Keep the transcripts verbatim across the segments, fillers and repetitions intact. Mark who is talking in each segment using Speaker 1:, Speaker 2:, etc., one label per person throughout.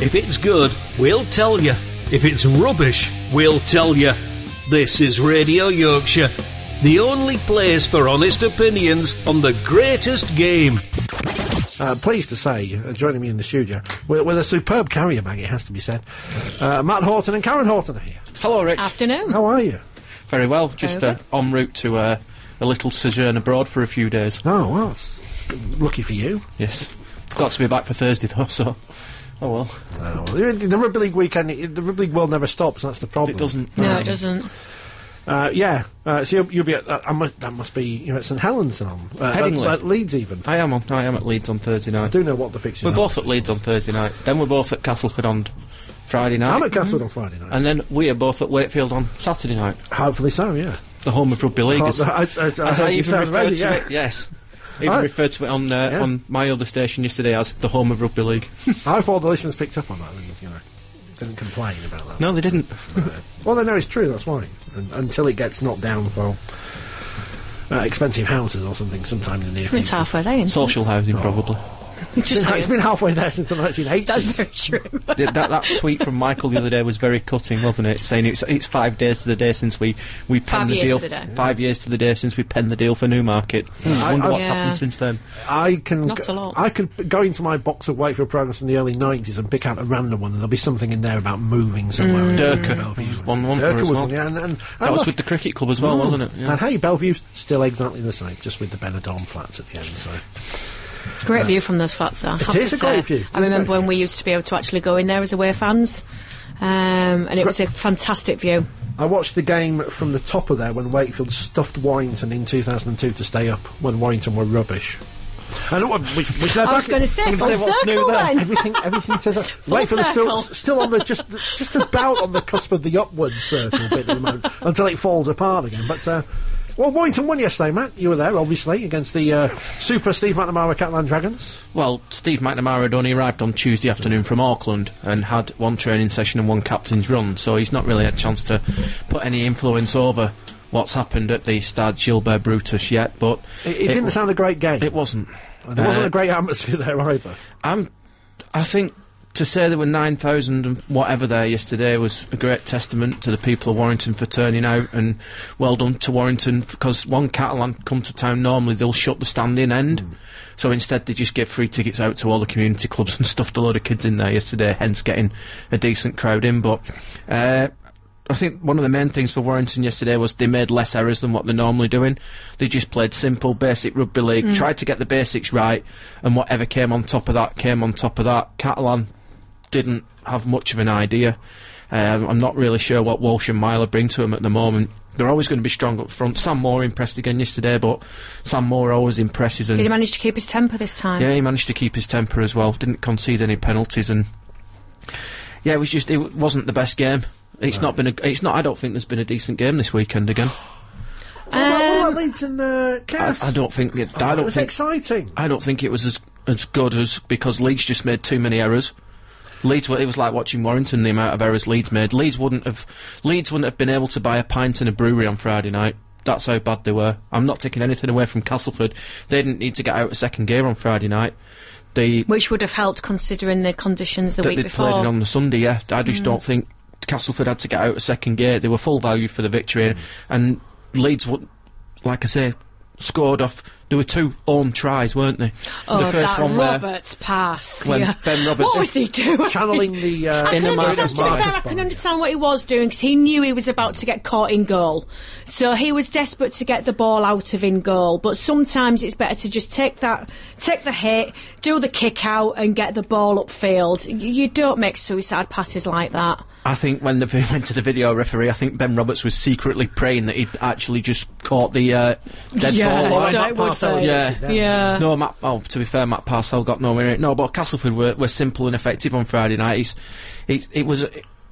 Speaker 1: If it's good, we'll tell you. If it's rubbish, we'll tell you. This is Radio Yorkshire, the only place for honest opinions on the greatest game.
Speaker 2: Uh, pleased to say, uh, joining me in the studio, with, with a superb carrier bag, it has to be said, uh, Matt Horton and Karen Horton are here.
Speaker 3: Hello, Rich.
Speaker 4: Afternoon.
Speaker 2: How are you?
Speaker 3: Very well, just uh, en route to uh, a little sojourn abroad for a few days.
Speaker 2: Oh, well, it's lucky for you.
Speaker 3: Yes. Got to be back for Thursday, though, so... Oh, well.
Speaker 2: Oh, well. The, the Rugby League weekend, the Rugby League world never stops, that's the problem.
Speaker 3: It doesn't.
Speaker 4: No,
Speaker 3: um,
Speaker 4: it doesn't.
Speaker 2: Uh, yeah, uh, so you'll, you'll be at, uh, I must, that must be, you know, at St Helens and on. Uh,
Speaker 3: Headingley.
Speaker 2: At, at Leeds, even.
Speaker 3: I am on. I am at Leeds on Thursday night.
Speaker 2: I do know what the fixtures
Speaker 3: We're
Speaker 2: are.
Speaker 3: both at Leeds on Thursday night. Then we're both at Castleford on Friday night.
Speaker 2: I'm at Castleford on Friday night.
Speaker 3: And then we are both at Wakefield on Saturday night.
Speaker 2: Hopefully so, yeah.
Speaker 3: The home of rugby league.
Speaker 2: Oh,
Speaker 3: as,
Speaker 2: I, I, I,
Speaker 3: as
Speaker 2: I
Speaker 3: I
Speaker 2: heard you
Speaker 3: even
Speaker 2: sound
Speaker 3: referred
Speaker 2: ready,
Speaker 3: to
Speaker 2: yeah.
Speaker 3: it, yes. Even
Speaker 2: I-
Speaker 3: referred to it on uh,
Speaker 2: Yeah.
Speaker 3: on my other station yesterday as the home of rugby league.
Speaker 2: I hope all the listeners picked up on that and, you know, didn't complain about that.
Speaker 3: No, they didn't.
Speaker 2: Uh, well, they know it's true, that's why. And, until it gets knocked down for uh, expensive houses or something sometime in the near future.
Speaker 4: It's halfway there. isn't it?
Speaker 3: Social housing, probably.
Speaker 2: It's been, it's been halfway there since the nineteen eighties.
Speaker 4: That's very true.
Speaker 3: that, that that tweet from Michael the other day was very cutting, wasn't it? Saying it's it's five days to the day since we we
Speaker 4: Five
Speaker 3: penned the
Speaker 4: years
Speaker 3: deal.
Speaker 4: to the day.
Speaker 3: Five years to the day since we penned the deal for Newmarket. I wonder
Speaker 2: I-
Speaker 3: what's
Speaker 4: Yeah.
Speaker 3: happened since then.
Speaker 2: I can
Speaker 4: Not
Speaker 2: g-
Speaker 4: a lot.
Speaker 2: I could go into my box of Wakefield programmes from the early nineties and pick out a random one, and there'll be something in there about moving somewhere. in
Speaker 3: Durka
Speaker 2: Bellevue.
Speaker 3: was one, wasn't
Speaker 2: Durka
Speaker 3: there, as
Speaker 2: was
Speaker 3: well?
Speaker 2: one, yeah, and, and, and
Speaker 3: That was
Speaker 2: look-
Speaker 3: with the cricket club as well,
Speaker 2: Mm.
Speaker 3: wasn't it? Yeah.
Speaker 2: And hey, Bellevue's still exactly the same, just with the Benidorm flats at the end. So
Speaker 4: Great view from those flats, though. I
Speaker 2: It
Speaker 4: have
Speaker 2: is
Speaker 4: to
Speaker 2: a great
Speaker 4: say.
Speaker 2: view. It is
Speaker 4: I
Speaker 2: a
Speaker 4: remember
Speaker 2: great
Speaker 4: when
Speaker 2: view.
Speaker 4: we used to be able to actually go in there as away fans, um, and it was a fantastic view.
Speaker 2: I watched the game from the top of there when Wakefield stuffed Warrington in two thousand two to stay up when Warrington were rubbish. And what- which, which they're
Speaker 4: I was
Speaker 2: back-
Speaker 4: going to say,
Speaker 2: I'm
Speaker 4: full
Speaker 2: gonna say what's new
Speaker 4: circle
Speaker 2: there.
Speaker 4: then.
Speaker 2: Everything, everything to that. Wakefield is still,
Speaker 4: circle.
Speaker 2: still on the just, just about on the cusp of the upward circle bit at the moment until it falls apart again. But uh, well, Warrington won yesterday, Matt. You were there, obviously, against the uh, Super Steve McNamara Catalan Dragons.
Speaker 3: Well, Steve McNamara had only arrived on Tuesday afternoon from Auckland and had one training session and one captain's run, so he's not really had a chance to put any influence over what's happened at the Stade Gilbert Brutus yet. But
Speaker 2: It, it didn't
Speaker 3: wa-
Speaker 2: sound a great game.
Speaker 3: It wasn't.
Speaker 2: And there wasn't
Speaker 3: Uh,
Speaker 2: a great atmosphere there either.
Speaker 3: I'm, I think to say there were nine thousand and whatever there yesterday was a great testament to the people of Warrington for turning out, and well done to Warrington, because one Catalan come to town, normally they'll shut the stand-in end.
Speaker 2: Mm.
Speaker 3: So instead they just gave free tickets out to all the community clubs and stuffed a load of kids in there yesterday, hence getting a decent crowd in. But uh, I think one of the main things for Warrington yesterday was they made less errors than what they're normally doing. They just played simple, basic rugby league, tried to get the basics right, and whatever came on top of that, came on top of that. Catalan didn't have much of an idea. Um, I'm not really sure what Walsh and Myler bring to them at the moment. They're always going to be strong up front. Sam Moore impressed again yesterday, but Sam Moore always impresses. And
Speaker 4: Did he manage to keep his temper this time?
Speaker 3: yeah, he managed to keep his temper as well. Didn't concede any penalties, and yeah, it was just it w- wasn't the best game. It's not been a. It's not. I don't think there's been a decent game this weekend again.
Speaker 2: What about, what about Leeds and uh,
Speaker 3: I,
Speaker 2: Cass?
Speaker 3: I don't think. It,
Speaker 2: Oh,
Speaker 3: I
Speaker 2: it
Speaker 3: don't
Speaker 2: was
Speaker 3: think.
Speaker 2: exciting.
Speaker 3: I don't think it was as as good as because Leeds just made too many errors. Leeds, were- it was like watching Warrington. The amount of errors Leeds made. Leeds wouldn't have. Leeds wouldn't have been able to buy a pint in a brewery on Friday night. That's how bad they were. I'm not taking anything away from Castleford. They didn't need to get out of second gear on Friday night. They
Speaker 4: Which would have helped considering the conditions the
Speaker 3: that
Speaker 4: week
Speaker 3: they
Speaker 4: before.
Speaker 3: played it on the Sunday. Yeah, I just don't think Castleford had to get out of second gear. They were full value for the victory, and Leeds, would, like I say, scored off. There were two own tries, weren't they?
Speaker 4: Oh,
Speaker 3: the first
Speaker 4: that
Speaker 3: one where
Speaker 4: Roberts pass.
Speaker 3: when
Speaker 4: yeah.
Speaker 3: Ben Roberts-
Speaker 4: What was he doing?
Speaker 2: Channeling the uh,
Speaker 4: I
Speaker 3: In a
Speaker 4: can
Speaker 3: Marcus
Speaker 4: understand, to be
Speaker 3: Marcus
Speaker 4: fair, I can understand what he was doing because he knew he was about to get caught in goal. So he was desperate to get the ball out of in goal. But sometimes it's better to just take that, take the hit, do the kick out, and get the ball upfield. You, you don't make suicide passes like that.
Speaker 3: I think when they went to the video referee, I think Ben Roberts was secretly praying that he'd actually just caught the uh, dead
Speaker 4: Yeah,
Speaker 3: ball.
Speaker 4: so
Speaker 2: Matt
Speaker 4: it would
Speaker 2: Parcell
Speaker 4: be.
Speaker 3: Yeah.
Speaker 2: takes it down.
Speaker 4: Yeah.
Speaker 3: No, Matt. Oh, to be fair, Matt Parcell got nowhere in it. No, but Castleford were, were simple and effective on Friday night. It's, it, it was.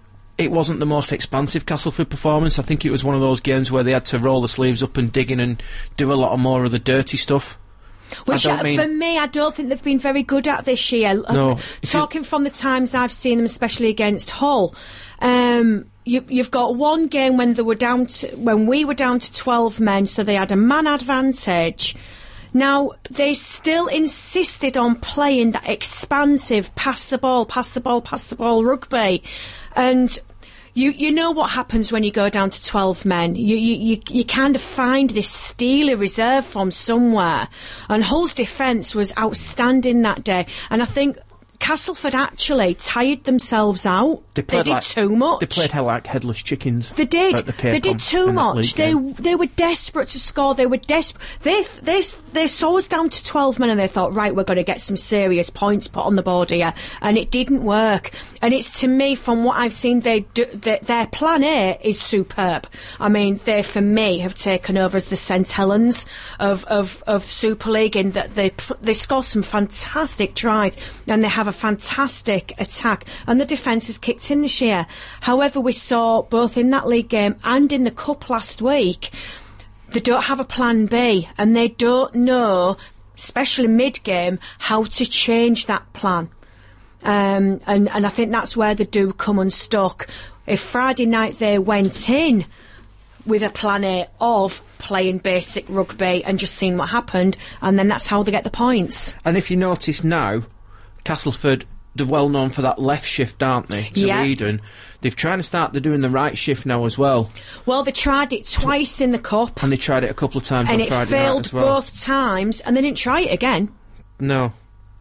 Speaker 3: It wasn't the most expansive Castleford performance. I think it was one of those games where they had to roll the sleeves up and dig in and do a lot of more of the dirty stuff.
Speaker 4: Which,
Speaker 3: I don't
Speaker 4: uh,
Speaker 3: mean-
Speaker 4: for me, I don't think they've been very good at this year. Uh,
Speaker 3: No, if you-
Speaker 4: Talking from the times I've seen them, especially against Hull, um, you, you've got one game when they were down to, when we were down to twelve men, so they had a man advantage. Now, they still insisted on playing that expansive, pass the ball, pass the ball, pass the ball rugby. And you you know what happens when you go down to twelve men. You, you, you, you kind of find this steely reserve from somewhere. And Hull's defence was outstanding that day. And I think Castleford actually tired themselves out.
Speaker 3: They,
Speaker 4: they did
Speaker 3: like,
Speaker 4: too much.
Speaker 3: They played hell like headless chickens.
Speaker 4: They did.
Speaker 3: The
Speaker 4: They did too much. They they were desperate to score. They were desperate. They they they saw us down to twelve men and they thought, right, we're going to get some serious points put on the board here, and it didn't work. And it's, to me, from what I've seen, they do, they, their plan A is superb. I mean, they for me have taken over as the Saint Helens of of of Super League in that they they score some fantastic tries and they have a fantastic attack, and the defence has kicked in this year. However, we saw both in that league game and in the cup last week, they don't have a plan B, and they don't know, especially mid-game, how to change that plan. Um, and, and I think that's where they do come unstuck. If Friday night they went in with a plan A of playing basic rugby and just seeing what happened, and then that's how they get the points.
Speaker 3: And if you notice now, Castleford, they're well known for that left shift, aren't they? To
Speaker 4: Yeah.
Speaker 3: Eden. They've tried to start, they're doing the right shift now as well.
Speaker 4: Well, they tried it twice in the cup,
Speaker 3: And they tried it a couple of times
Speaker 4: and
Speaker 3: on
Speaker 4: it
Speaker 3: Friday night
Speaker 4: failed
Speaker 3: as well.
Speaker 4: both times, and they didn't try it again.
Speaker 3: No,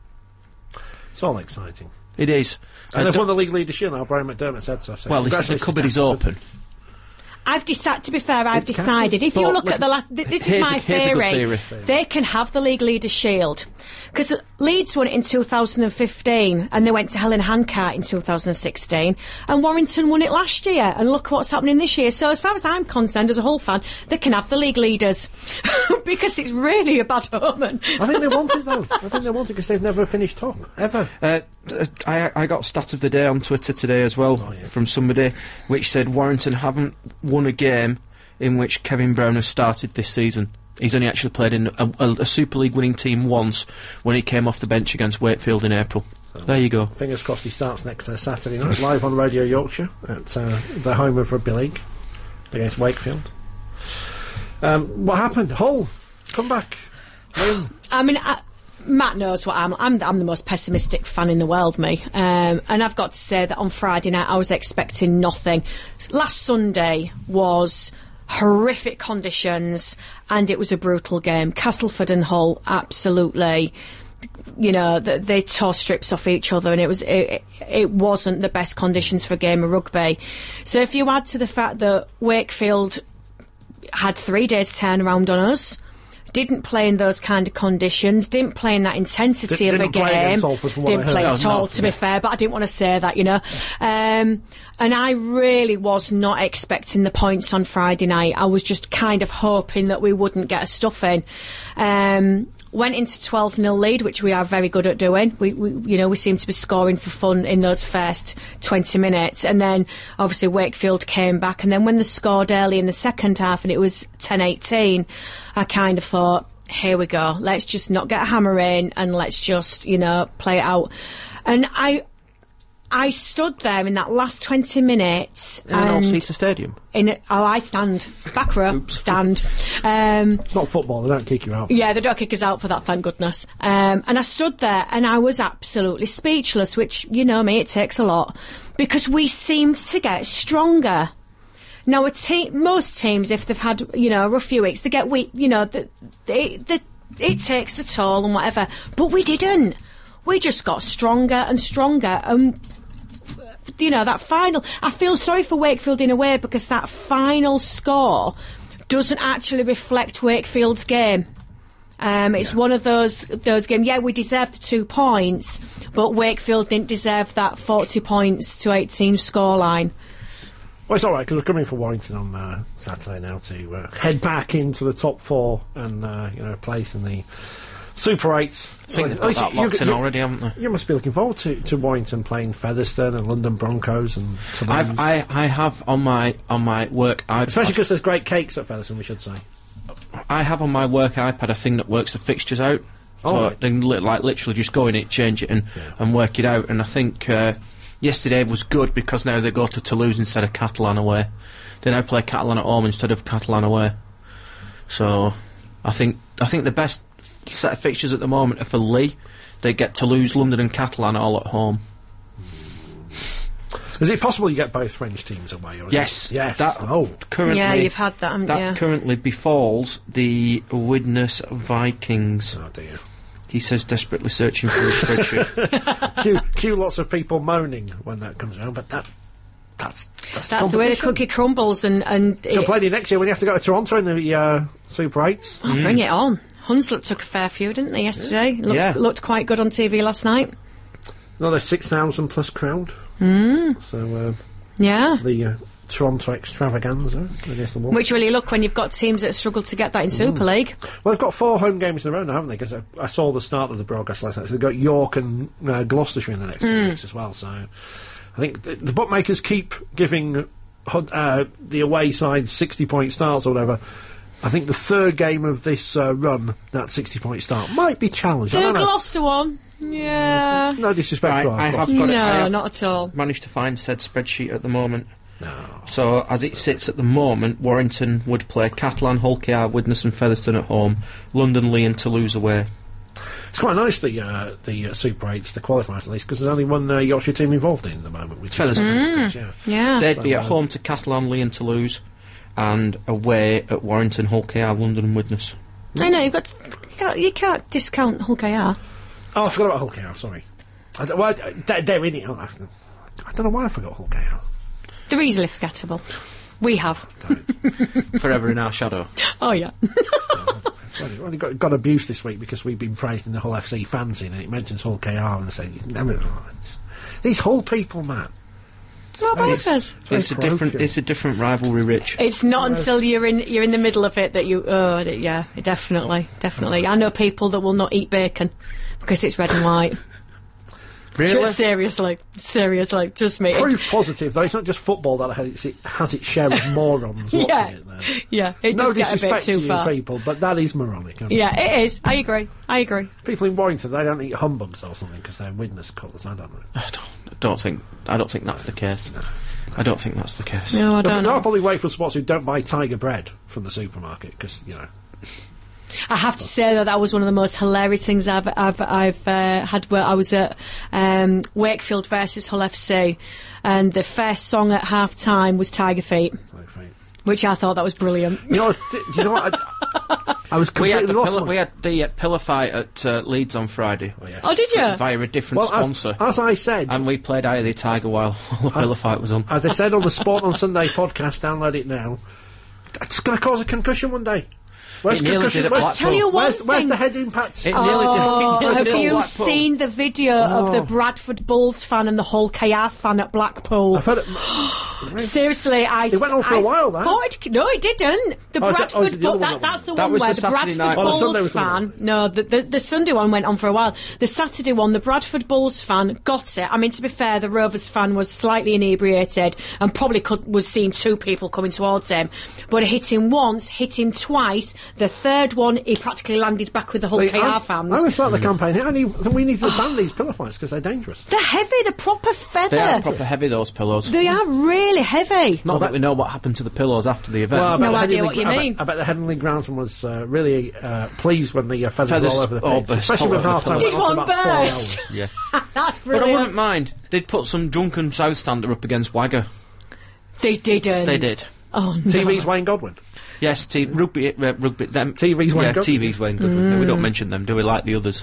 Speaker 2: It's all exciting.
Speaker 3: it is.
Speaker 2: And
Speaker 3: Uh,
Speaker 2: they've
Speaker 3: d-
Speaker 2: won the league leadership now. Brian McDermott said so. so
Speaker 3: well, this, the
Speaker 2: congratulations
Speaker 3: cupboard
Speaker 2: to
Speaker 3: is
Speaker 2: Castleford.
Speaker 3: open.
Speaker 4: I've decided, to be fair, I've
Speaker 2: It's
Speaker 4: decided, if you
Speaker 2: But
Speaker 4: look at
Speaker 2: listen,
Speaker 4: the last, th- this is
Speaker 3: here's
Speaker 4: my
Speaker 3: a- here's a good
Speaker 4: theory,
Speaker 3: theory.
Speaker 4: they can have the League Leaders Shield. Because Leeds won it in two thousand fifteen, and they went to Helen Handcart in two thousand sixteen, and Warrington won it last year, and look what's happening this year. So as far as I'm concerned, as a Hull fan, they can have the League Leaders. Because it's really a bad omen.
Speaker 2: I think they want it, though. I think they want it because they've never finished top, ever.
Speaker 3: Uh, I, I got stat of the day on Twitter today as well
Speaker 2: Oh, yeah.
Speaker 3: from somebody which said Warrington haven't won a game in which Kevin Brown has started this season. He's only actually played in a, a, a Super League winning team once when he came off the bench against Wakefield in April. There you go.
Speaker 2: Fingers crossed he starts next uh, Saturday night, live on Radio Yorkshire at uh, the home of Rugby League against Wakefield. Um, what happened? Hull, come back, win.
Speaker 4: I mean, I, Matt knows what I'm. I'm, I'm the most pessimistic fan in the world, me. Um, and I've got to say that on Friday night I was expecting nothing. Last Sunday was horrific conditions, and it was a brutal game. Castleford and Hull, absolutely. You know, they, they tore strips off each other, and it was it, it wasn't the best conditions for a game of rugby. So if you add to the fact that Wakefield had three days turnaround on us, didn't play in those kind of conditions, didn't play in that intensity
Speaker 2: Did-
Speaker 4: of a
Speaker 2: didn't play
Speaker 4: game,
Speaker 2: against Salford from what
Speaker 4: didn't
Speaker 2: I
Speaker 4: play
Speaker 2: heard.
Speaker 4: at
Speaker 3: No,
Speaker 4: all,
Speaker 3: no,
Speaker 4: to be
Speaker 3: yeah.
Speaker 4: fair, but I didn't want to say that, you know. Um, and I really was not expecting the points on Friday night. I was just kind of hoping that we wouldn't get a stuffing. Um, went into twelve nil lead, which we are very good at doing. We, we, you know, we seem to be scoring for fun in those first twenty minutes, and then obviously Wakefield came back, and then when they scored early in the second half and it was ten eighteen, I kind of thought, here we go, let's just not get a hammer in and let's just, you know, play it out. And I I stood there in that last twenty minutes
Speaker 3: In an
Speaker 4: and
Speaker 3: all-seater stadium.
Speaker 4: in a, oh, I stand back row stand. Um,
Speaker 2: It's not football, they don't kick you out.
Speaker 4: yeah, they don't kick us out for that, thank goodness. Um, and I stood there and I was absolutely speechless, which, you know me, it takes a lot, because we seemed to get stronger. Now, a te- most teams, if they've had, you know, a rough few weeks, they get weak, you know, the, the, the, it takes the toll and whatever. But we didn't. We just got stronger and stronger. And, you know, that final... I feel sorry for Wakefield in a way, because that final score doesn't actually reflect Wakefield's game. Um, it's one of those those games. Yeah, we deserved the two points, but Wakefield didn't deserve that forty points to eighteen scoreline.
Speaker 2: Well, it's all right, because we're coming for Warrington on uh, Saturday now to uh, head back into the top four and, uh, you know, place in the Super eights.
Speaker 3: I think they've
Speaker 2: At
Speaker 3: got
Speaker 2: least
Speaker 3: that
Speaker 2: you-
Speaker 3: locked in
Speaker 2: you-
Speaker 3: already, haven't they?
Speaker 2: You must be looking forward to, to Warrington playing Featherstone and London Broncos and Toulouse.
Speaker 3: I've, I I have on my on my work iPad.
Speaker 2: Especially because there's great cakes at Featherstone, we should say.
Speaker 3: I have on my work iPad a thing that works the fixtures out.
Speaker 2: Oh,
Speaker 3: so
Speaker 2: right.
Speaker 3: I can li- like literally just go in it, change it, and, and work it out. And I think uh, yesterday was good because now they go to Toulouse instead of Catalan away. They now play Catalan at home instead of Catalan away. So I think I think the best set of fixtures at the moment are for Lee. They get Toulouse, London and Catalan all at home.
Speaker 2: Is it possible you get both French teams away? Or is
Speaker 3: Yes.
Speaker 2: It? Yes.
Speaker 3: That
Speaker 2: oh.
Speaker 3: currently,
Speaker 4: Yeah, you've had that, haven't
Speaker 3: That
Speaker 4: you?
Speaker 3: currently befalls the Widnes Vikings.
Speaker 2: Oh dear.
Speaker 3: He says desperately searching for his spreadsheet.
Speaker 2: cue, cue lots of people moaning when that comes around, but that that's that's,
Speaker 4: That's the way the cookie crumbles, and and it,
Speaker 2: Complaining next year when you have to go to Toronto in the uh, Super Eights.
Speaker 4: oh, bring it on. Hunslet took a fair few, didn't they, yesterday? Looked,
Speaker 3: Yeah.
Speaker 4: looked quite good on T V last night.
Speaker 2: Another six thousand plus crowd. Mm. So uh,
Speaker 4: Yeah.
Speaker 2: the uh, Toronto extravaganza. I guess the one.
Speaker 4: Which really look when you've got teams that struggle to get that in Super League.
Speaker 2: Well, they've got four home games in a row now, haven't they? Because I, I saw the start of the broadcast last night. So they've got York and uh, Gloucestershire in the next two weeks as well. So I think the, the bookmakers keep giving uh, the away side sixty point starts or whatever. I think the third game of this uh, run, that sixty point start, might be challenged. I
Speaker 4: The
Speaker 2: don't know.
Speaker 4: Gloucester one. Yeah.
Speaker 2: No disrespect
Speaker 3: Right,
Speaker 2: to our
Speaker 3: I have
Speaker 2: Gloucester.
Speaker 3: got it. I
Speaker 4: No,
Speaker 3: have
Speaker 4: not at all.
Speaker 3: managed to find said spreadsheet at the moment.
Speaker 2: No.
Speaker 3: So, as it sits at the moment, Warrington would play Catalan, Hull K R, Widnes and Featherstone at home, London, Lee and Toulouse away.
Speaker 2: It's quite nice, the uh, the uh, Super eights, the qualifiers at least, because there's only one uh, Yorkshire team involved in at the moment. Which is,
Speaker 3: Featherstone.
Speaker 2: yeah.
Speaker 4: Yeah.
Speaker 3: They'd
Speaker 2: So,
Speaker 3: be at
Speaker 2: uh,
Speaker 3: home to Catalan, Lee and Toulouse, and away at Warrington, Hull K R, London and Widnes.
Speaker 4: I know, you've got, you, can't, you can't discount Hull K R.
Speaker 2: Oh, I forgot about Hull K R, sorry. I don't, well, I- they're, they're in it, aren't I? I don't know why I forgot Hull K R.
Speaker 4: They're easily forgettable. We have.
Speaker 3: Forever in our shadow.
Speaker 4: Oh, yeah.
Speaker 2: Well, we've only got, got abuse this week because we've been praising the Hull F C fanzine and it mentions Hull K R and they say, never, oh, it's- these Hull people, man.
Speaker 4: What about
Speaker 3: It's,
Speaker 4: us?
Speaker 3: it's a
Speaker 2: very
Speaker 3: different.
Speaker 2: parochial.
Speaker 3: It's a different rivalry, Rich.
Speaker 4: It's not until you're in you're in the middle of it that you. Oh, d- yeah, definitely, definitely. I know people that will not eat bacon because it's red and white. Just seriously, seriously, trust me. It-
Speaker 2: Proof positive, though. It's not just football that has its, it has its share of morons watching
Speaker 4: yeah,
Speaker 2: it, though.
Speaker 4: yeah, it
Speaker 2: No
Speaker 4: does get a bit
Speaker 2: disrespect
Speaker 4: too
Speaker 2: to you
Speaker 4: far.
Speaker 2: people, but that is moronic. I mean,
Speaker 4: Yeah, it is. I agree. I agree.
Speaker 2: people in Warrington, they don't eat humbugs or something because they're witness colours. I don't know.
Speaker 3: I don't, I don't think. I don't think that's the case. I don't think that's the case.
Speaker 4: No, I
Speaker 2: There
Speaker 4: don't
Speaker 2: there are
Speaker 4: know.
Speaker 2: probably Wakefield spots who don't buy tiger bread from the supermarket because, you know.
Speaker 4: I have to say that that was one of the most hilarious things I've I've, I've uh, had. Where I was at um, Wakefield versus Hull F C, and the first song at half time was Tiger Feet,
Speaker 2: Like, fine.
Speaker 4: which I thought that was brilliant.
Speaker 2: You know, what- do you know what? I, I was
Speaker 3: We had
Speaker 2: completely
Speaker 3: the
Speaker 2: lost.
Speaker 3: pillar,
Speaker 2: my-
Speaker 3: we had the uh, pillar fight at uh, Leeds on Friday
Speaker 2: Oh, yes.
Speaker 4: Oh, did you?
Speaker 3: via a different
Speaker 2: Well, as,
Speaker 3: sponsor,
Speaker 2: as I said,
Speaker 3: and we played Eye of the Tiger while the pillar fight was on.
Speaker 2: as I said on the Sport on Sunday podcast, download it now. It's going to cause a concussion one day. Where's
Speaker 3: It nearly
Speaker 2: concussion?
Speaker 3: did at
Speaker 2: Where's,
Speaker 3: Blackpool.
Speaker 4: Tell you one
Speaker 2: where's, where's
Speaker 4: thing.
Speaker 2: the head impacts?
Speaker 3: It nearly did-
Speaker 4: Oh,
Speaker 3: it nearly
Speaker 4: have
Speaker 3: did at
Speaker 4: you
Speaker 3: Blackpool.
Speaker 4: seen the video of the Bradford Bulls fan and the Hull K R fan at Blackpool?
Speaker 2: I've heard it.
Speaker 4: Seriously, I.
Speaker 2: It went on for
Speaker 4: a
Speaker 2: a while, that.
Speaker 4: Thought it, no, it didn't. The
Speaker 2: Oh, is that-
Speaker 4: Bradford
Speaker 2: oh, is it the
Speaker 4: Bull-
Speaker 2: other one
Speaker 4: that,
Speaker 2: that
Speaker 4: that's the
Speaker 3: That
Speaker 4: one
Speaker 3: was
Speaker 4: where
Speaker 3: the
Speaker 4: the
Speaker 3: Saturday
Speaker 4: Bradford
Speaker 3: night
Speaker 2: one. Oh, the Sunday
Speaker 4: Bulls
Speaker 2: was the other
Speaker 4: fan. No, the, the the Sunday one went on for a while. The Saturday one, the Bradford Bulls fan got it. I mean, to be fair, the Rovers fan was slightly inebriated and probably could, was seeing two people coming towards him. But it hit him once, hit him twice. The third one, he practically landed back with the Hull
Speaker 2: See,
Speaker 4: K R
Speaker 2: I'm,
Speaker 4: fans.
Speaker 2: I'm going to start the campaign here. I need, we need to ban these pillow fights because they're dangerous.
Speaker 4: They're heavy. They're proper feather.
Speaker 3: They are proper heavy, those pillows.
Speaker 4: They are really heavy.
Speaker 3: Not that we know what happened to the pillows after the event.
Speaker 2: Well, I bet
Speaker 4: No
Speaker 2: the
Speaker 4: idea
Speaker 2: Headingley-
Speaker 4: what you
Speaker 2: I bet-
Speaker 4: mean.
Speaker 2: I bet the Headingley groundsman was uh, really uh, pleased when the uh, feathers,
Speaker 3: Feathers
Speaker 2: were all over the
Speaker 3: all
Speaker 2: pitch,
Speaker 3: burst
Speaker 2: especially
Speaker 3: all
Speaker 2: when
Speaker 3: over the
Speaker 2: half time
Speaker 3: pillows.
Speaker 4: Did one burst?
Speaker 3: yeah.
Speaker 4: That's
Speaker 3: But I
Speaker 4: brilliant.
Speaker 3: wouldn't mind. They'd put some drunken South stander up against Wagger.
Speaker 4: They didn't.
Speaker 3: They did.
Speaker 4: Oh no.
Speaker 2: T V's Wayne Godwin.
Speaker 3: Yes, t- rugby, uh, rugby. Them.
Speaker 2: T V's Wayne
Speaker 3: yeah,
Speaker 2: Goodwin.
Speaker 3: T V's Wayne Goodwin. No, we don't mention them, do we? Like the others.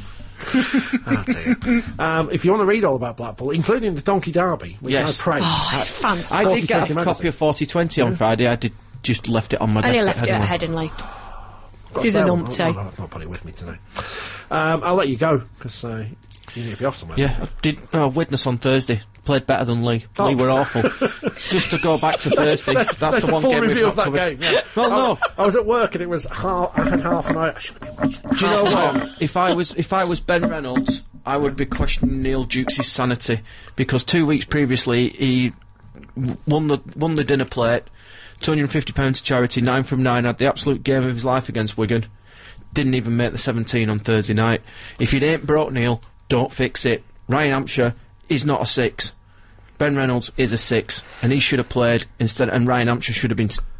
Speaker 2: Oh, dear. um, if you want to read all about Blackpool, including the Donkey Derby, which
Speaker 3: Yes.
Speaker 2: I praise,
Speaker 4: Oh, it's fantastic.
Speaker 3: I
Speaker 2: Forty
Speaker 3: did get
Speaker 2: Twenty
Speaker 3: a
Speaker 2: magazine.
Speaker 3: copy of forty twenty on Friday. I did just left it on my
Speaker 4: And he
Speaker 3: desk.
Speaker 4: left it at
Speaker 3: Headingley.
Speaker 4: Headingley.
Speaker 2: Got
Speaker 4: He's
Speaker 2: a
Speaker 4: a
Speaker 2: spare one.
Speaker 4: numpty.
Speaker 2: Oh, no, I've not put it with me today. Um, I'll let you go because uh, you need to be off somewhere.
Speaker 3: Yeah, I did oh, Witness on Thursday. Played better than Lee.
Speaker 2: Oh.
Speaker 3: Lee were awful. Just to go back to Thursday, that's,
Speaker 2: That's
Speaker 3: the one
Speaker 2: full
Speaker 3: game we've
Speaker 2: review
Speaker 3: not
Speaker 2: of that
Speaker 3: covered.
Speaker 2: game. Yeah.
Speaker 3: Well,
Speaker 2: I,
Speaker 3: no.
Speaker 2: I was at work and it was half. I had half an hour. I should have been watching.
Speaker 3: Do you know what? If I was if I was Ben Reynolds, I would be questioning Neil Dukes' sanity because two weeks previously he w- won the won the dinner plate, two hundred and fifty pounds to charity, nine from nine, had the absolute game of his life against Wigan. Didn't even make the seventeen on Thursday night. If it ain't broke, Neil, don't fix it. Ryan Hampshire is not a six. Ben Reynolds is a six, and he should have played instead. And Ryan Hampshire should have been s-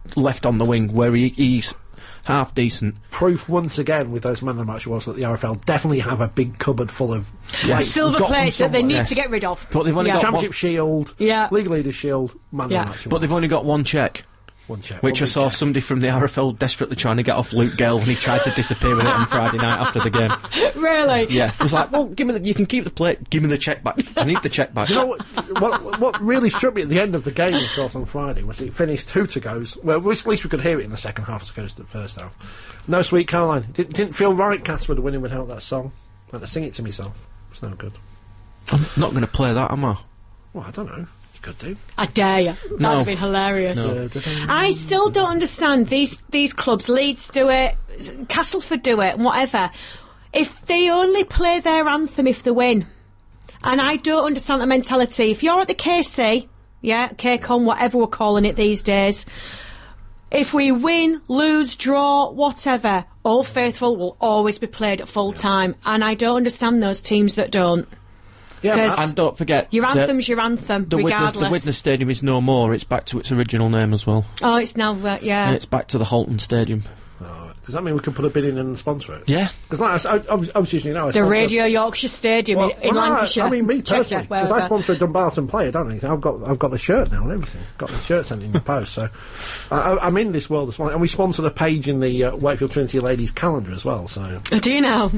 Speaker 3: left on the wing where he, he's half decent.
Speaker 2: Proof once again with those man of the match was that the R F L definitely have a big cupboard full of
Speaker 3: Yeah.
Speaker 2: plates.
Speaker 4: Silver
Speaker 2: We've got them
Speaker 4: plates that they
Speaker 2: somewhere.
Speaker 4: need
Speaker 3: Yes.
Speaker 4: to get rid of.
Speaker 3: But they've only
Speaker 4: Yeah.
Speaker 3: got
Speaker 2: Championship
Speaker 3: one,
Speaker 2: Shield,
Speaker 4: Yeah.
Speaker 2: League Leaders Shield, man
Speaker 4: Yeah.
Speaker 2: of the match.
Speaker 3: but they've only got one check.
Speaker 2: One check.
Speaker 3: Which I
Speaker 2: one
Speaker 3: saw
Speaker 2: check.
Speaker 3: somebody from the R F L desperately trying to get off Luke Gale when he tried to disappear with it on Friday night after the game.
Speaker 4: Really?
Speaker 3: Yeah, it was like, well, give me the, you can keep the plate, give me the check back. I need the check back.
Speaker 2: You know what, what? What really struck me at the end of the game, of course, on Friday was it finished two to goes. Well, at least we could hear it in the second half as opposed to the first half. No Sweet Caroline. Didn't, didn't feel right. Casper to winning without that song. I had to sing it to myself. It's no good.
Speaker 3: I'm not going to play that, am I?
Speaker 2: Well, I don't know. You could do.
Speaker 4: I dare you. That'd
Speaker 3: No.
Speaker 4: have been hilarious.
Speaker 3: No.
Speaker 4: I still don't understand these these clubs. Leeds do it, Castleford do it, whatever. If they only play their anthem if they win, and I don't understand the mentality. If you're at the K C, yeah, K-Con, whatever we're calling it these days, if we win, lose, draw, whatever, Old Faithful will always be played at full time, and I don't understand those teams that don't.
Speaker 2: Yeah,
Speaker 4: Because
Speaker 2: I-
Speaker 3: And don't forget,
Speaker 4: Your
Speaker 3: the-
Speaker 4: anthem's your anthem,
Speaker 3: the Widnes,
Speaker 4: regardless.
Speaker 3: the Widnes Stadium is no more. It's back to its original name as well.
Speaker 4: Oh, it's now, uh, yeah.
Speaker 3: And it's back to the Halton Stadium.
Speaker 2: Oh, does that mean we can put a bid in and sponsor it?
Speaker 3: Yeah.
Speaker 2: Because like I s- I, obviously, obviously, you know, I
Speaker 4: The
Speaker 2: sponsor-
Speaker 4: Radio Yorkshire Stadium
Speaker 2: Well,
Speaker 4: in, in
Speaker 2: well, no,
Speaker 4: Lancashire.
Speaker 2: I mean, me
Speaker 4: Cheshire,
Speaker 2: personally, because I
Speaker 4: wherever.
Speaker 2: sponsor a Dumbarton player, don't I? I've got, I've got the shirt now and everything. Got the shirt sent in the post, so I, I, I'm in this world as well. And we sponsor the page in the uh, Wakefield Trinity Ladies calendar as well. So
Speaker 4: Oh, do you know?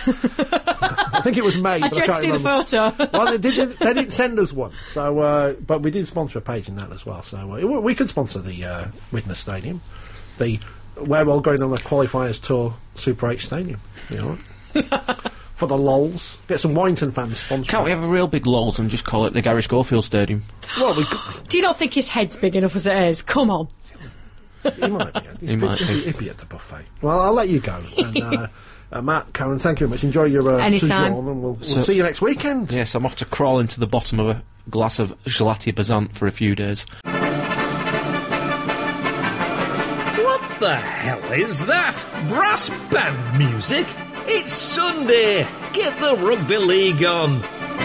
Speaker 2: I think it was May.
Speaker 4: I
Speaker 2: but I
Speaker 4: tried to
Speaker 2: can't
Speaker 4: see the
Speaker 2: remember.
Speaker 4: photo.
Speaker 2: Well, they didn't, they didn't send us one, so uh, but we did sponsor a page in that as well. So uh, we could sponsor the uh, Widnes Stadium, the we're all going on a qualifiers tour Super eight Stadium. You know, for the lols, get some Warrington fans sponsoring.
Speaker 3: Can't we have a real big lols and just call it the Gary Schofield Stadium?
Speaker 2: Well, we could,
Speaker 4: Do you not think his head's big enough as it is? Come on.
Speaker 2: he might be. He's
Speaker 3: He
Speaker 2: big-
Speaker 3: might
Speaker 2: he'll
Speaker 3: be.
Speaker 2: He'll be at the buffet. Well, I'll let you go. And, uh, uh, Matt, Karen, thank you very much. Enjoy your uh,
Speaker 4: Anytime.
Speaker 2: sojourn, and we'll, we'll
Speaker 3: So-
Speaker 2: see you next weekend.
Speaker 3: Yes, I'm off to crawl into the bottom of a glass of gelati Bazant for a few days.
Speaker 1: What the hell is that? Brass band music? It's Sunday. Get the rugby league on.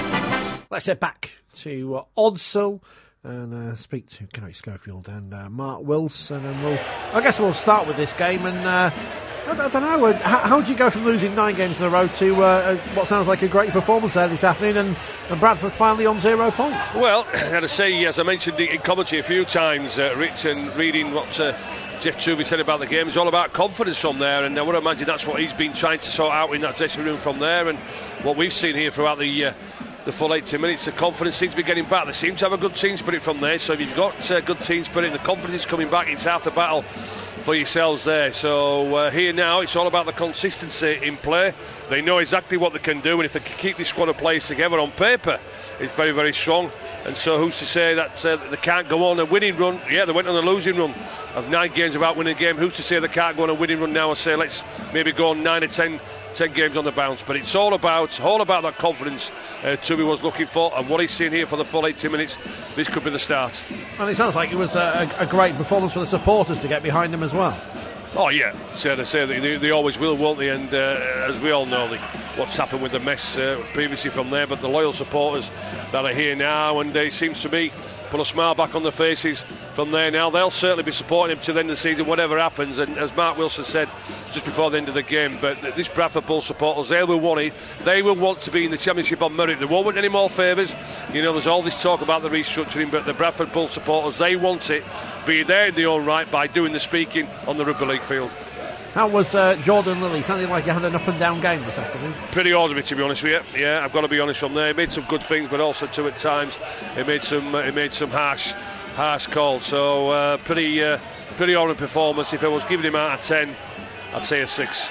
Speaker 2: Let's head back to uh, Odsal and uh, speak to Gary Schofield and uh, Mark Wilson, and we'll. I guess we'll start with this game. And uh, I, I don't know. Uh, how, how do you go from losing nine games in a row to uh, uh, what sounds like a great performance there this afternoon, and, and Bradford finally on zero points?
Speaker 5: Well, I had to say, as I mentioned in commentary a few times, uh, Rich, and reading what uh, Jeff Truby said about the game, it's all about confidence from there, and I would imagine that's what he's been trying to sort out in that dressing room from there, and what we've seen here throughout the uh, the full eighty minutes, the confidence seems to be getting back. They seem to have a good team spirit from there, so if you've got uh, good team spirit and the confidence is coming back, it's half the battle for yourselves there. So uh, here now, it's all about the consistency in play. They know exactly what they can do, and if they can keep this squad of players together on paper, it's very, very strong. And so who's to say that uh, they can't go on a winning run? Yeah, they went on a losing run of nine games without winning a game. Who's to say they can't go on a winning run now and say, let's maybe go on nine or ten, ten games on the bounce? But it's all about all about that confidence uh, Truby was looking for, and what he's seen here for the full eighty minutes. This could be the start.
Speaker 2: And it sounds like it was a, a, a great performance for the supporters to get behind them as well.
Speaker 5: Oh yeah, so they say they, they, they always will, won't they? And uh, as we all know, the, what's happened with the mess uh, previously from there, but the loyal supporters that are here now, and they seems to be put a smile back on their faces from there now. They'll certainly be supporting him to the end of the season, whatever happens. And as Mark Wilson said just before the end of the game, but th- this Bradford Bull supporters, they will want it. They will want to be in the Championship on merit. They won't want any more favours. You know, there's all this talk about the restructuring, but the Bradford Bull supporters, they want it. Be there in their own right by doing the speaking on the rugby league field.
Speaker 2: How was uh, Jordan Lilly? Sounded like you had an up and down game this afternoon.
Speaker 5: Pretty ordinary, to be honest with you. Yeah, I've got to be honest from there. He made some good things, but also too at times he made some uh, he made some harsh harsh calls. So uh, pretty uh, pretty ordinary performance. If I was giving him out of ten, I'd say a six.